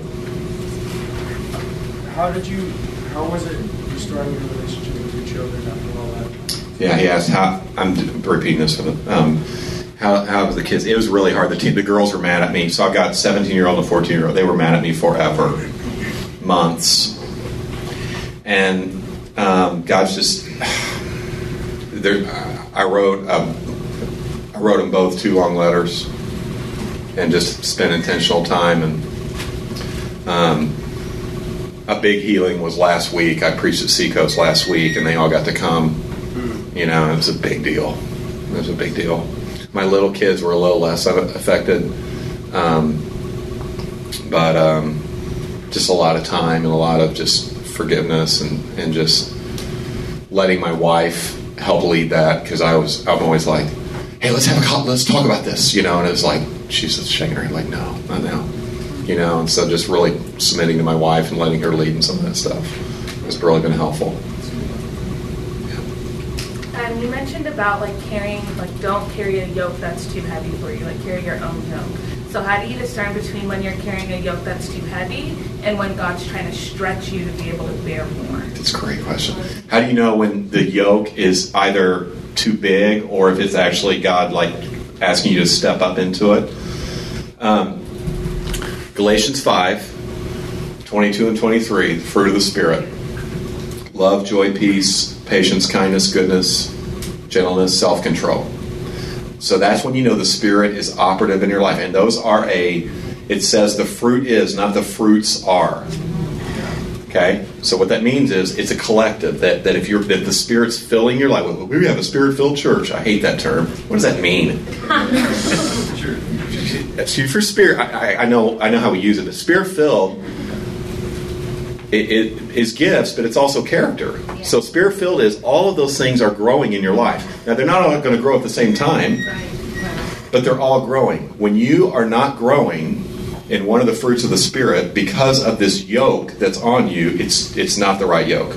How did you, how was it restoring your relationship with your children after all that? Yeah, he asked how, I'm repeating this for them. Um, how, how was the kids? It was really hard. The, team, the girls were mad at me. So I've got a seventeen-year-old and a fourteen-year-old. They were mad at me forever. Months. And um, God's just, there, I wrote, um, I wrote them both two long letters and just spent intentional time. And um, a big healing was last week. I preached at Seacoast last week, and they all got to come. You know, it was a big deal. It was a big deal. My little kids were a little less affected, um, but um, just a lot of time and a lot of just forgiveness and, and just letting my wife help lead that, because I was I'm always like, hey, let's have a call, let's talk about this, you know, and it was like she's just shaking her head like, no, not now, you know, and so just really submitting to my wife and letting her lead in some of that stuff has really been helpful. Um, you mentioned about like carrying, like don't carry a yoke that's too heavy for you, like carry your own yoke. So how do you discern between when you're carrying a yoke that's too heavy and when God's trying to stretch you to be able to bear more? That's a great question. How do you know when the yoke is either too big or if it's actually God like asking you to step up into it? Um, Galatians five, twenty-two and twenty-three, the fruit of the Spirit. Love, joy, peace, patience, kindness, goodness, gentleness, self-control. So that's when you know the Spirit is operative in your life. And those are a, it says the fruit is, not the fruits are. Okay? So what that means is it's a collective. That, that if you're if the Spirit's filling your life, well, we have a Spirit-filled church. I hate that term. What does that mean? That's for Spirit. I, I, I know I know how we use it. The Spirit-filled, It, it is gifts, but it's also character. Yeah. So Spirit-filled is all of those things are growing in your life. Now, they're not all going to grow at the same time, right. But they're all growing. When you are not growing in one of the fruits of the Spirit because of this yoke that's on you, it's it's not the right yoke.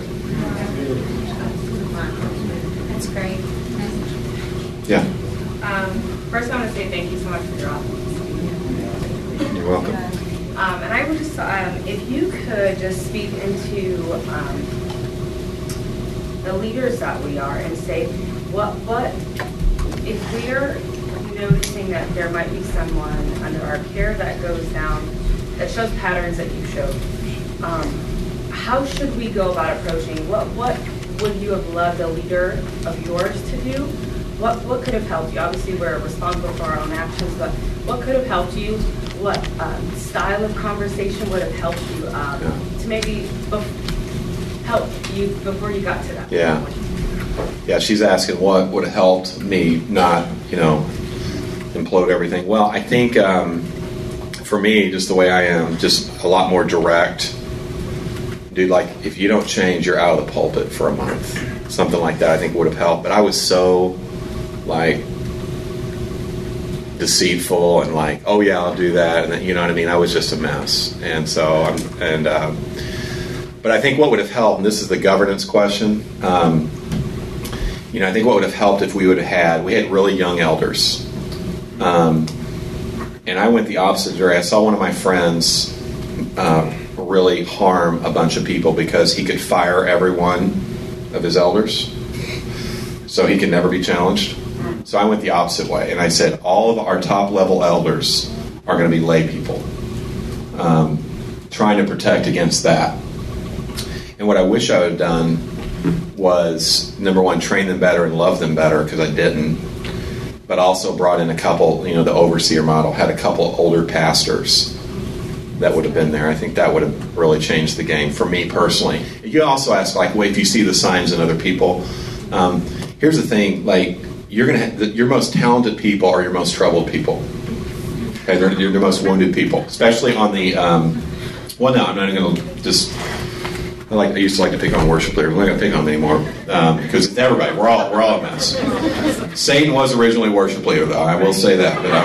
That's great. Yeah. Um, first, I want to say thank you so much for your office. You're welcome. Um, and I would just, um, if you could just speak into um, the leaders that we are and say, what, what, if we're noticing that there might be someone under our care that goes down, that shows patterns that you showed, um, how should we go about approaching? What, what would you have loved a leader of yours to do? What, what could have helped you? Obviously, we're responsible for our own actions, but what could have helped you? What um, style of conversation would have helped you um, yeah. to maybe bef- help you before you got to that yeah. point? Yeah, she's asking what would have helped me not, you know, implode everything. Well, I think um, for me, just the way I am, just a lot more direct. Dude, like, if you don't change, you're out of the pulpit for a month. Something like that I think would have helped. But I was so, like, deceitful and like, oh yeah, I'll do that, and then, you know what I mean. I was just a mess, and so I'm, and um, but I think what would have helped, and this is the governance question. Um, you know, I think what would have helped if we would have had we had really young elders, um, and I went the opposite direction. I saw one of my friends uh, really harm a bunch of people because he could fire every one of his elders, so he could never be challenged. So I went the opposite way, and I said all of our top-level elders are going to be lay people, um, trying to protect against that. And what I wish I would have done was, number one, train them better and love them better, because I didn't. But also brought in a couple, you know, the overseer model, had a couple of older pastors that would have been there. I think that would have really changed the game for me personally. You also ask, like, well, if you see the signs in other people. Um, here's the thing, like, you're gonna have, your most talented people are your most troubled people. Okay, they're, they're the most wounded people, especially on the. Um, well, no, I'm not going to just. I like. I used to like to pick on worship leaders. I'm not going to pick on them anymore um, because it's everybody. We're all we're all a mess. Satan was originally worship leader, though. I will say that. But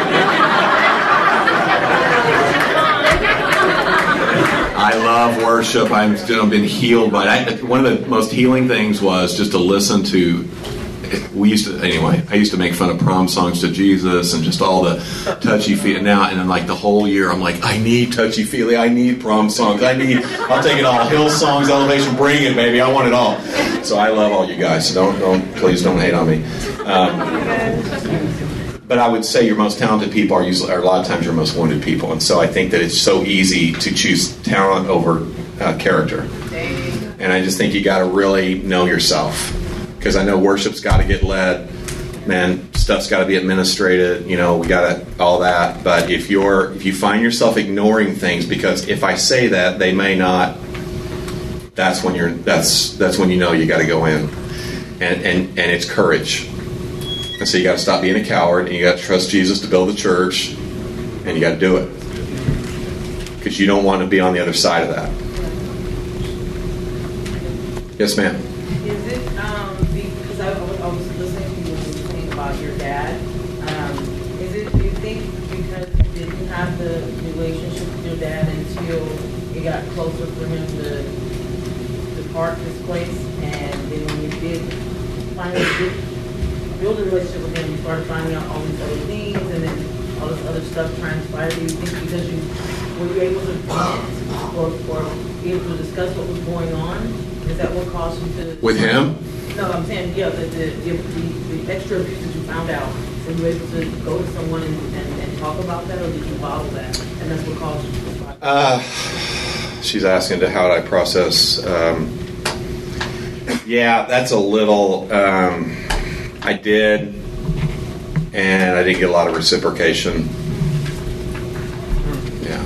I, I love worship. I'm still been healed by it. One of the most healing things was just to listen to. We used to, anyway, I used to make fun of prom songs to Jesus and just all the touchy-feely. Now, and then like the whole year, I'm like, I need touchy-feely. I need prom songs. I need, I'll take it all. Hill songs, elevation, bring it, baby. I want it all. So I love all you guys. So don't, don't, please don't hate on me. Um, but I would say your most talented people are usually, are a lot of times your most wounded people. And so I think that it's so easy to choose talent over uh, character. And I just think you got to really know yourself. Because I know worship's got to get led, man. Stuff's got to be administrated. You know, we got to all that. But if you're if you find yourself ignoring things because if I say that they may not, that's when you're that's that's when you know you got to go in, and and and it's courage. And so you got to stop being a coward, and you got to trust Jesus to build the church, and you got to do it because you don't want to be on the other side of that. Yes, ma'am. Is it um? I was listening to you when you were saying about your dad. Um, is it, do you think because you didn't have the relationship with your dad until it got closer for him to depart this place, and then when you did finally did build a relationship with him, you started finding out all these other things, and then all this other stuff transpired? Do you think because you were you able to vent or, or be able to discuss what was going on? Is that what caused you to... With him? No, I'm saying, yeah, the, the, the, the extra abuse that you found out, were you able to go to someone and, and, and talk about that, or did you bottle that? And that's what caused you to talk? Uh, she's asking to how did I process. Um, yeah, that's a little, um, I did, and I didn't get a lot of reciprocation. Yeah.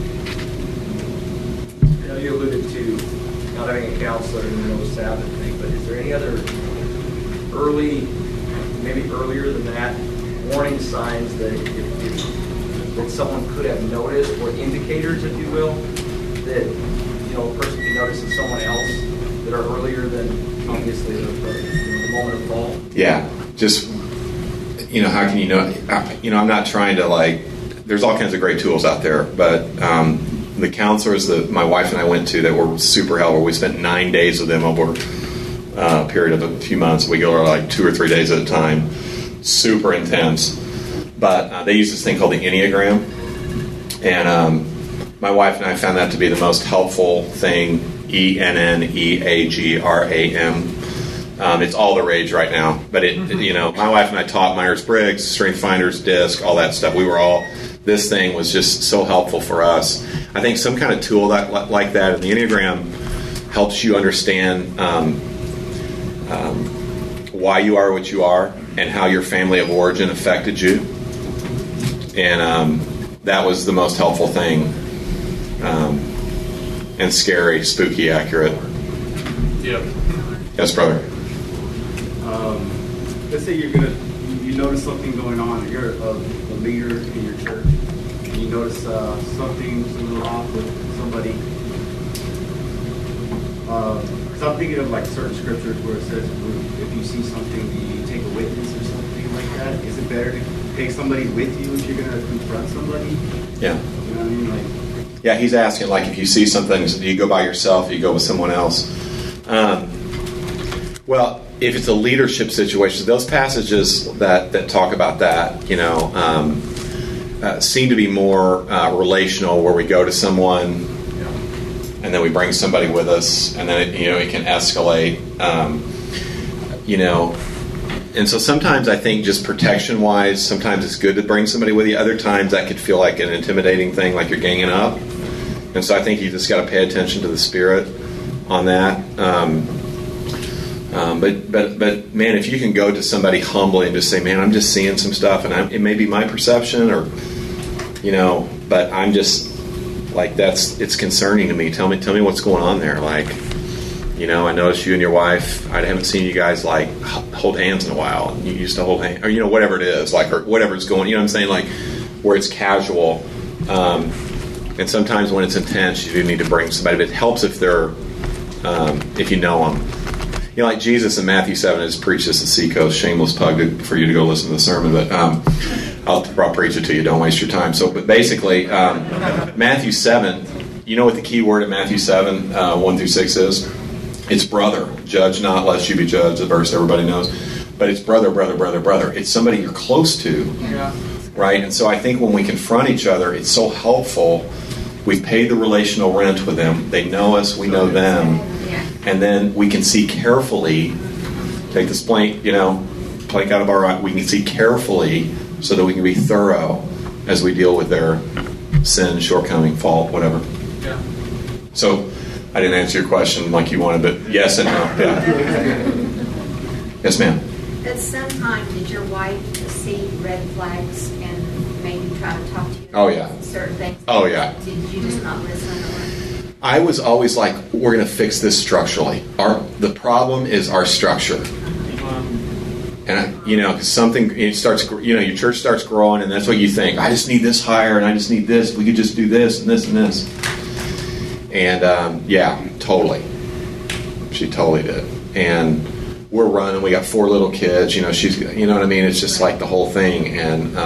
You know, you alluded to not having a counselor in the middle of Sabbath thing, but is there any other early, maybe earlier than that, warning signs that if, if, that someone could have noticed, or indicators, if you will, that you know a person can notice in someone else that are earlier than obviously the, the, you know, the moment of fall? Yeah, just you know, how can you know? You know, I'm not trying to like. There's all kinds of great tools out there, but. Um, The counselors that my wife and I went to that were super helpful. We spent nine days with them over uh, a period of a few months. We go like two or three days at a time. Super intense. But uh, they use this thing called the Enneagram. And um, my wife and I found that to be the most helpful thing. E N N E A G R A M. Um, it's all the rage right now. But, it, you know, my wife and I taught Myers-Briggs, Strength Finders, DISC, all that stuff. We were all... This thing was just so helpful for us. I think some kind of tool that like that, and the Enneagram helps you understand um, um, why you are what you are and how your family of origin affected you. And um, that was the most helpful thing. Um, and scary, spooky, accurate. Yep. Yes, brother. Um, let's say you're gonna you notice something going on. You're a, a leader in your church, and you notice uh, something's a little off with somebody. Because um, I'm thinking of like certain scriptures where it says, if you see something, you take a witness or something like that. Is it better to take somebody with you if you're going to confront somebody? Yeah. You know what I mean? Like. Yeah, he's asking like if you see something, do you go by yourself? Do you go with someone else? Um, well. If it's a leadership situation, those passages that, that talk about that, you know, um, uh, seem to be more uh, relational, where we go to someone, and then we bring somebody with us, and then it, you know it can escalate, um, you know. And so sometimes I think just protection-wise, sometimes it's good to bring somebody with you. Other times that could feel like an intimidating thing, like you're ganging up. And so I think you just got to pay attention to the Spirit on that. Um, Um, but but but man, if you can go to somebody humbly and just say, man, I'm just seeing some stuff, and I'm, it may be my perception, or you know, but I'm just like that's it's concerning to me. Tell me tell me what's going on there. Like, you know, I noticed you and your wife. I haven't seen you guys like hold hands in a while. You used to hold hands, or you know, whatever it is, like or whatever's going. You know what I'm saying? Like where it's casual. Um, and sometimes when it's intense, you do need to bring somebody. But it helps if they're um, if you know them. You know, like Jesus in Matthew seven has preached this at Seacoast. Shameless plug to, for you to go listen to the sermon, but um, I'll, I'll preach it to you. Don't waste your time. So, but basically, um, Matthew seven. You know what the key word in Matthew seven, uh, one through six is? It's brother. Judge not, lest you be judged. The verse everybody knows, but it's brother, brother, brother, brother. It's somebody you're close to, Yeah. right? And so I think when we confront each other, it's so helpful. We've paid the relational rent with them. They know us. We know them. And then we can see carefully, take this plank, you know, plank out of our eye, we can see carefully so that we can be thorough as we deal with their sin, shortcoming, fault, whatever. Yeah. So, I didn't answer your question like you wanted, but yes and no. Yeah. Yes, ma'am. At some time, did your wife see red flags and maybe try to talk to you Oh, about yeah. certain things? Oh, yeah. Did you just not listen or? I was always like, we're going to fix this structurally. Our the problem is our structure. And, I, you know, because something, it starts, you know, your church starts growing, and that's what you think. I just need this higher, and I just need this. We could just do this and this and this. And, um, yeah, totally. She totally did. And we're running. We got four little kids. You know, she's, you know what I mean? It's just like the whole thing. And,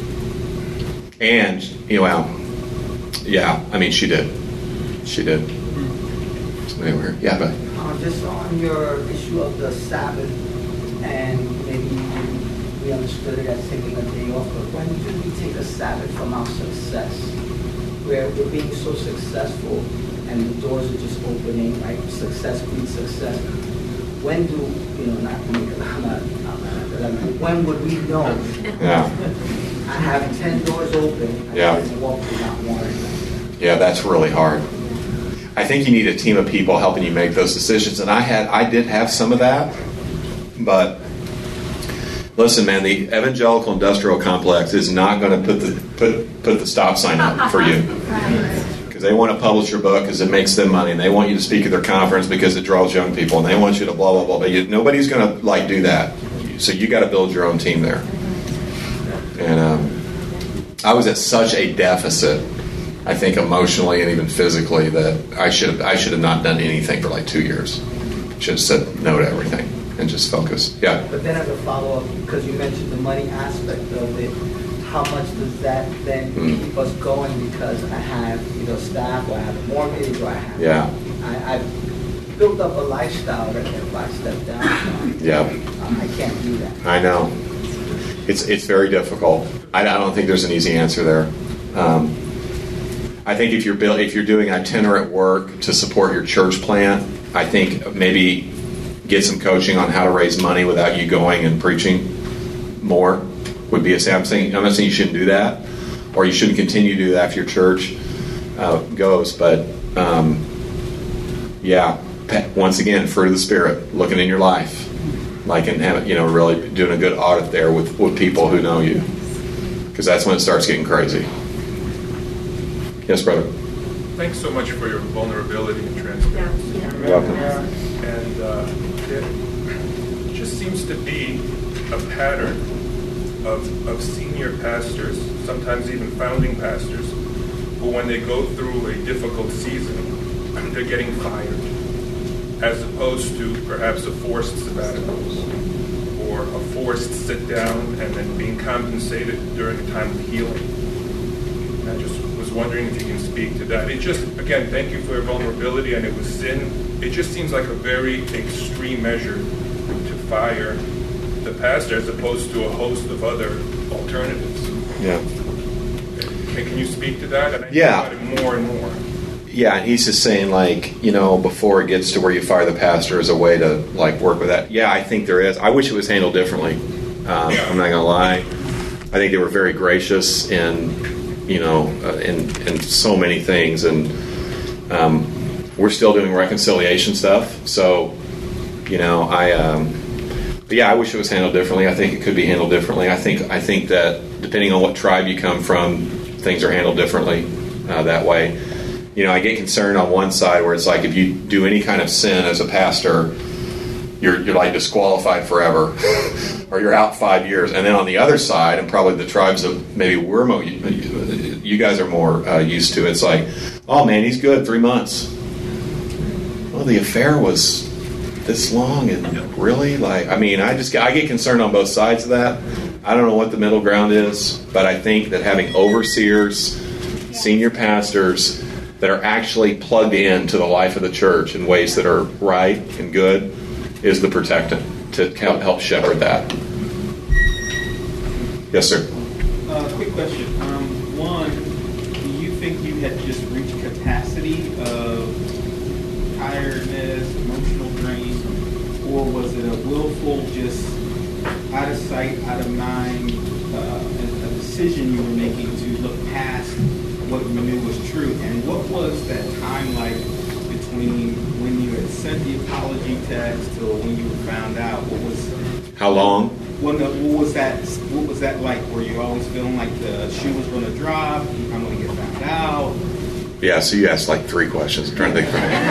um, and you know, well, yeah, I mean, she did. She did. Somebody over here. Yeah, but. Uh, just on your issue of the Sabbath, and maybe we understood it as taking a day off, but when do we take a Sabbath from our success? Where we're being so successful and the doors are just opening, right? Success breeds success. When do, you know, not me, I'm not, I'm not, but I mean, when would we know? Yeah. I have ten doors open, I Yeah. can walk without one. Yeah, that's really hard. I think you need a team of people helping you make those decisions, and I had, I did have some of that. But listen, man, the evangelical industrial complex is not going to put the put put the stop sign up for you because they want to publish your book because it makes them money, and they want you to speak at their conference because it draws young people, and they want you to blah blah blah. But you, nobody's going to like do that, so you got to build your own team there. And um, I was at such a deficit, I think emotionally and even physically, that I should have I should have not done anything for like two years. Should have said no to everything and just focus. Yeah. But then as a follow-up, because you mentioned the money aspect of it, how much does that then Mm. keep us going? Because I have, you know, staff, or I have a mortgage, or I have, Yeah. I, I've built up a lifestyle that if I step down, Yeah. um, I can't do that. I know. It's it's very difficult. I, I don't think there's an easy answer there. Um, I think if you're build, if you're doing itinerant work to support your church plant, I think maybe get some coaching on how to raise money without you going and preaching more would be a I'm saying I'm not saying you shouldn't do that, or you shouldn't continue to do that if your church uh, goes. But um, yeah, once again, fruit of the Spirit, looking in your life, like and have, you know, really doing a good audit there with, with people who know you, because that's when it starts getting crazy. Yes, brother. Thanks so much for your vulnerability and transparency. Yeah. You're welcome. And uh, it just seems to be a pattern of, of senior pastors, sometimes even founding pastors, who when they go through a difficult season, they're getting fired, as opposed to perhaps a forced sabbatical or a forced sit down and then being compensated during a time of healing. And I just was wondering if you can speak to that. It just, again, thank you for your vulnerability, and it was sin. It just seems like a very extreme measure to fire the pastor as opposed to a host of other alternatives. Yeah. Can, can you speak to that? And I Yeah. think about it more and more. Yeah, and he's just saying, like, you know, before it gets to where you fire the pastor as a way to, like, work with that. Yeah, I think there is. I wish it was handled differently. Um, I'm not going to lie. I think they were very gracious in, you know, uh, in, in so many things. And um, we're still doing reconciliation stuff. So You know, I. Um, but yeah, I wish it was handled differently. I think it could be handled differently. I think I think that depending on what tribe you come from, things are handled differently uh, that way. You know, I get concerned on one side where it's like if you do any kind of sin as a pastor, you're you're like disqualified forever, or you're out five years. And then on the other side, and probably the tribes that maybe we're more, you guys are more uh, used to, it's like, oh man, he's good, three months. Well, the affair was this long, and really, like, I mean, I just I get concerned on both sides of that. I don't know what the middle ground is, but I think that having overseers, senior pastors that are actually plugged into the life of the church in ways that are right and good is the protectant to help, help shepherd that. Yes, sir. Uh, quick question. Um, one, do you think you had just reached capacity of tiredness, emotional drain, or was it a willful, just out of sight, out of mind, uh, a, a decision you were making to look past what you knew was true? And what was that time like between when you had sent the apology text to when you were found out? What was how long? When the, what was that? What was that like? Were you always feeling like the shoe was going to drop? I'm going to get found out. Yeah. So you asked like three questions. I'm trying to think.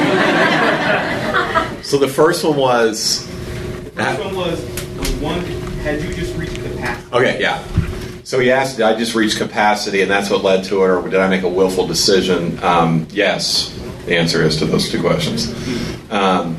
So the first one was. The first one was was one. Had you just reached capacity? Okay. Yeah. So he asked, did I just reach capacity, and that's what led to it, or did I make a willful decision? Um, yes. The answer is to those two questions. Um,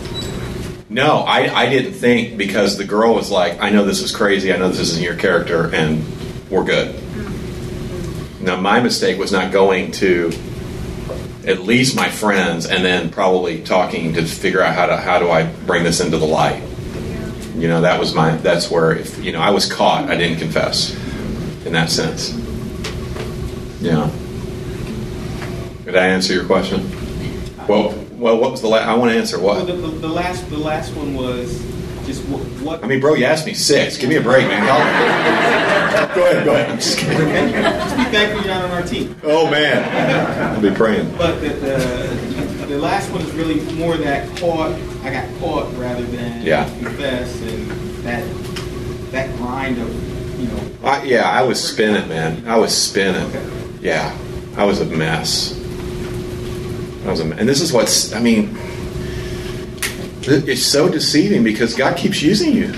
no, I, I didn't think, because the girl was like, I know this is crazy, I know this isn't your character, and we're good. Now, my mistake was not going to at least my friends and then probably talking to figure out how to how do I bring this into the light. You know, that was my, that's where, if, you know, I was caught, I didn't confess in that sense. Yeah. Did I answer your question? Well, well, what was the last? I want to answer what? Well, the, the, the last, the last one was just what, what? I mean, bro, you asked me six. Give me a break, man. Go ahead, go ahead. I'm just kidding. Just be thankful you're not on our team. Oh man, I'll be praying. But the, the the last one is really more that caught. I got caught rather than yeah. confess, and that that grind of, you know. I, yeah, I was spinning, man. I was spinning. Okay. Yeah, I was a mess. I was a, and this is what's, I mean, it's so deceiving because God keeps using you.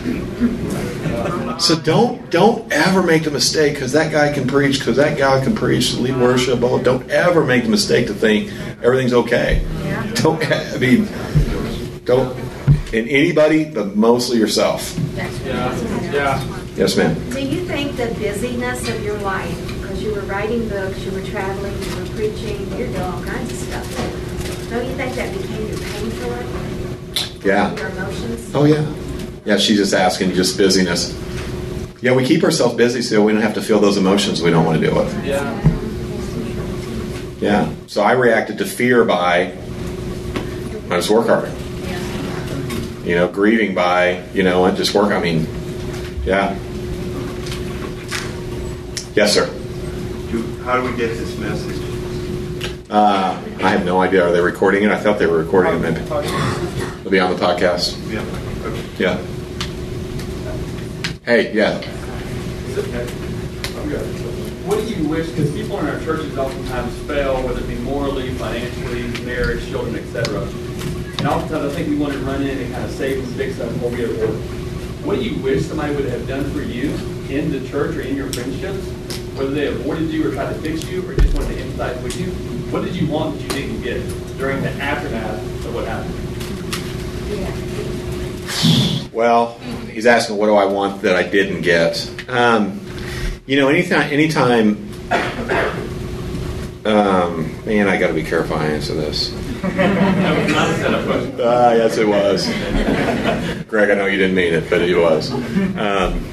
So don't don't ever make the mistake because that guy can preach, because that guy can preach, lead worship. Oh, don't ever make the mistake to think everything's okay. Yeah. Don't, I mean, don't, in anybody, but mostly yourself. Yeah. Yeah. Yes, ma'am. Do you think the busyness of your life, because you were writing books, you were traveling, you were preaching, you're doing all kinds of stuff, don't you think that became your painkiller? Yeah. Your emotions? Oh, yeah. Yeah, she's just asking, just busyness. Yeah, we keep ourselves busy so we don't have to feel those emotions we don't want to deal with. Yeah. Yeah. So I reacted to fear by, I just work harder. You know, grieving by, you know, I just work. I mean, yeah. Yes, sir. How do we get this message? Uh, I have no idea. Are they recording it? I thought they were recording it. Maybe it'll be on the podcast. Yeah. Yeah. Hey, yeah. What do you wish, because people in our churches oftentimes fail, whether it be morally, financially, marriage, children, et cetera. And oftentimes I think we want to run in and kind of save and fix them before we at work. What do you wish somebody would have done for you in the church or in your friendships, whether they avoided you or tried to fix you or just wanted to empathize with you? What did you want that you didn't get during the aftermath of what happened? Well, he's asking, what do I want that I didn't get? Um, you know, anytime, anytime, um, man, I got to be careful I answer this. That was not a setup question. Ah, yes, it was. Greg, I know you didn't mean it, but it was. Um,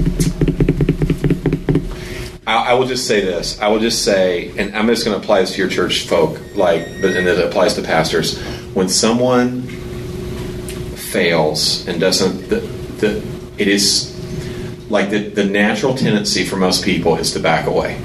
I, I will just say this. I will just say, and I'm just going to apply this to your church folk, like, but and it applies to pastors. When someone fails and doesn't, the, the, it is like the, the natural tendency for most people is to back away.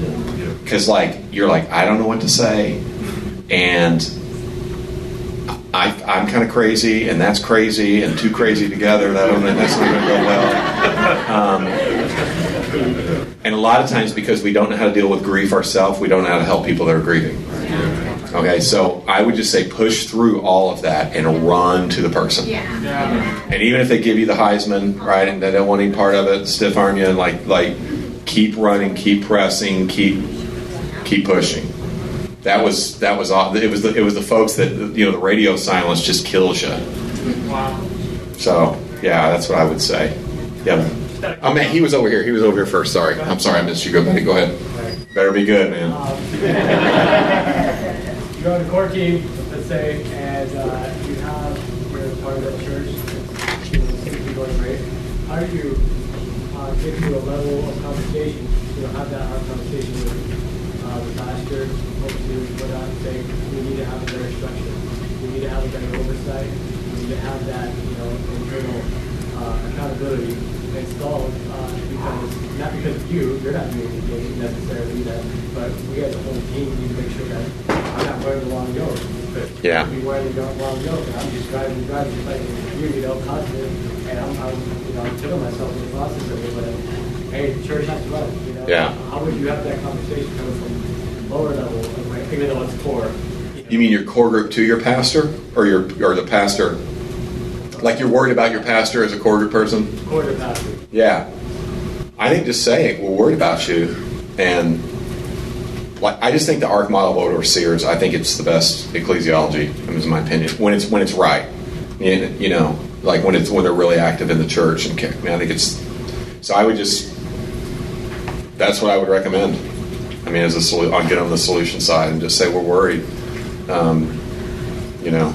Because, like, you're like, I don't know what to say. And I, I'm kind of crazy, and that's crazy, and two crazy together, that don't, that's not going to go well. Um, and a lot of times, because we don't know how to deal with grief ourselves, we don't know how to help people that are grieving. Okay, so I would just say push through all of that and run to the person. Yeah. And even if they give you the Heisman, right, and they don't want any part of it, stiff arm you, like, like keep running, keep pressing, keep keep pushing. That was that was all. It was the, it was the folks that, you know, the radio silence just kills you. Wow. So yeah, that's what I would say. Yeah. Oh man, he was over here. He was over here first. Sorry, I'm sorry I missed you. Go buddy. Go ahead. Better be good, man. You're on the core team, let's say, and uh, you have you're part of that church. You know, seems to be going great. How do you uh, get to a level of conversation? You know, have that hard conversation with uh, the pastor, hope to put out and say, we need to have a better structure. We need to have a better oversight. We need to have that, you know, internal uh, accountability installed, uh, because not because of you, you're not doing anything necessarily that, but we as a whole team need to make sure that I'm not wearing the long yoke. But Yeah. I'm be wearing the long yoke, and I'm just driving, driving, just like you, you know, constantly, and I'm, I'm, you know, I'm killing myself in the process of it. But hey, the church has to run. You know, Yeah. How would you have that conversation coming from lower level, like, even though it's core? You know? You mean your core group to your pastor, or your or the pastor? Like you're worried about your pastor as a core group person? Core to pastor. Yeah. I think just saying we're worried about you, and like I just think the ARC model of overseers, I think it's the best ecclesiology, in my opinion. When it's when it's right, you, you know, like when it's when they're really active in the church and care. I mean, I think it's. So I would just. That's what I would recommend. I mean, as a solu- I'll get on the solution side and just say we're worried. Um, you know,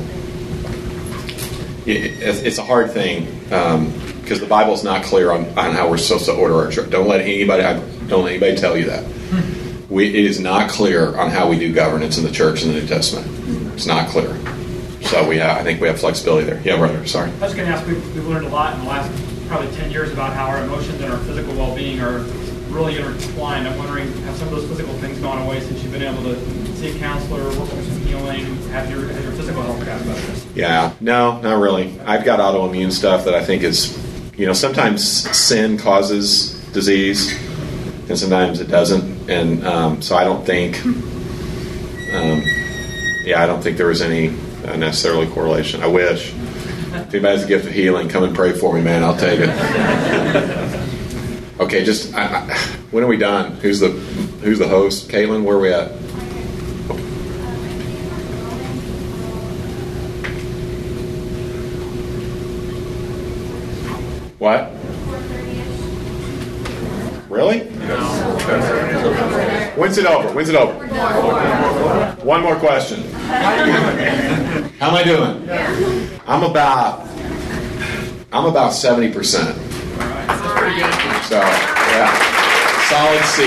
it, it, it's a hard thing. Um, Because the Bible's not clear on, on how we're supposed to order our church. Don't let anybody don't let anybody tell you that. We, it is not clear on how we do governance in the church in the New Testament. It's not clear. So we have, I think we have flexibility there. Yeah, brother. Sorry. I was going to ask. We've, we've learned a lot in the last probably ten years about how our emotions and our physical well-being are really intertwined. I'm wondering, have some of those physical things gone away since you've been able to see a counselor, work on some healing, have your have your physical health gotten better? Yeah. No, not really. I've got autoimmune stuff that I think is. You know, sometimes sin causes disease, and sometimes it doesn't. And um, so I don't think, um, yeah, I don't think there was any uh, necessarily correlation. I wish. If anybody has a gift of healing, come and pray for me, man. I'll take it. Okay, just I, I, when are we done? Who's the Who's the host? Caitlin, where are we at? What? Really? When's it over? When's it over? One more question. How am I doing? I'm about I'm about seventy percent. So yeah, solid C.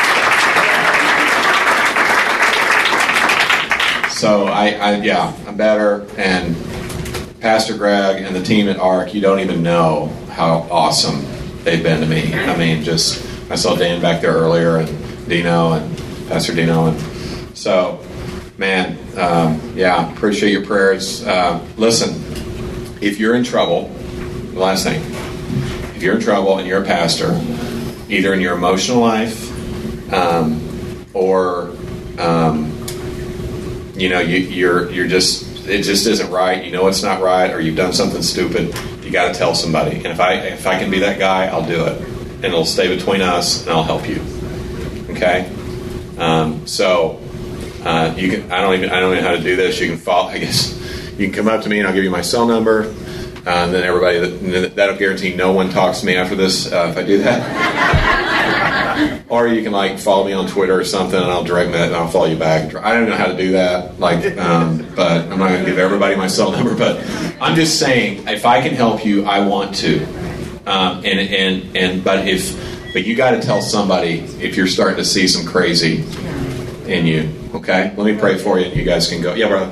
So I, I yeah, I'm better. And Pastor Greg and the team at ARC, you don't even know how awesome they've been to me. I mean, just I saw Dan back there earlier, and Dino and Pastor Dino, and so, man, um, yeah, appreciate your prayers. Uh, listen, if you're in trouble, the last thing, if you're in trouble and you're a pastor, either in your emotional life, um, or um, you know, you, you're you're just it just isn't right. You know it's not right, or you've done something stupid. You got to tell somebody. And if I if I can be that guy, I'll do it, and it'll stay between us, and I'll help you. Okay. Um, so uh, you can. I don't even. I don't know how to do this. You can follow. I guess you can come up to me, and I'll give you my cell number. Uh, and then everybody that, that'll guarantee no one talks to me after this uh, if I do that. Or you can like follow me on Twitter or something, and I'll direct that, and I'll follow you back. I don't know how to do that, like, um, but I'm not going to give everybody my cell number. But I'm just saying, if I can help you, I want to. Um, and and and but if but you got to tell somebody if you're starting to see some crazy in you. Okay, let me pray for you, and you guys can go. Yeah, brother.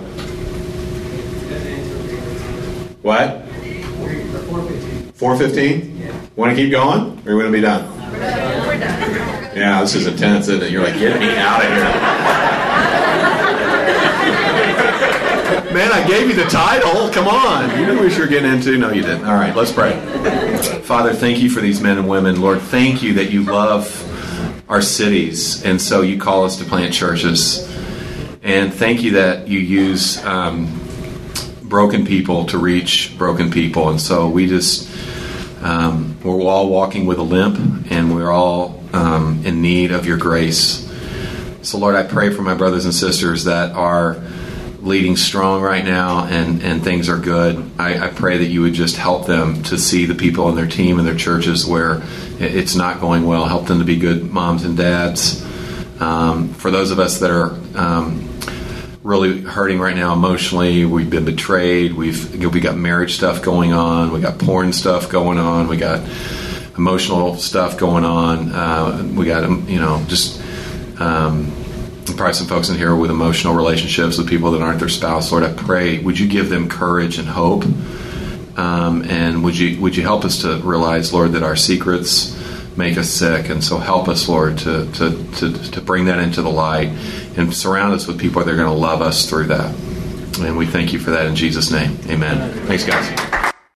What? four fifteen? Want to keep going? Or you want to be done? We're done. Yeah, this is intense, isn't it? You're like, get me out of here. Man, I get gave you the title. Come on. You knew what you were getting into. No, you didn't. All right, let's pray. Father, thank you for these men and women. Lord, thank you that you love our cities, and so you call us to plant churches. And thank you that you use um, broken people to reach broken people. And so we just, um, we're all walking with a limp, and we're all um, in need of your grace. So, Lord, I pray for my brothers and sisters that are leading strong right now and, and things are good. I, I pray that you would just help them to see the people on their team and their churches where it's not going well. Help them to be good moms and dads. Um, for those of us that are um, really hurting right now emotionally, we've been betrayed. We've we got marriage stuff going on. We got porn stuff going on. We got emotional stuff going on. Uh, we got you know just. Um, probably some folks in here with emotional relationships with people that aren't their spouse. Lord, I pray, would you give them courage and hope? Um, and would you would you help us to realize, Lord, that our secrets make us sick, and so help us, Lord, to to to, to bring that into the light and surround us with people that are going to love us through that. And we thank you for that in Jesus' name. Amen. Thanks, guys.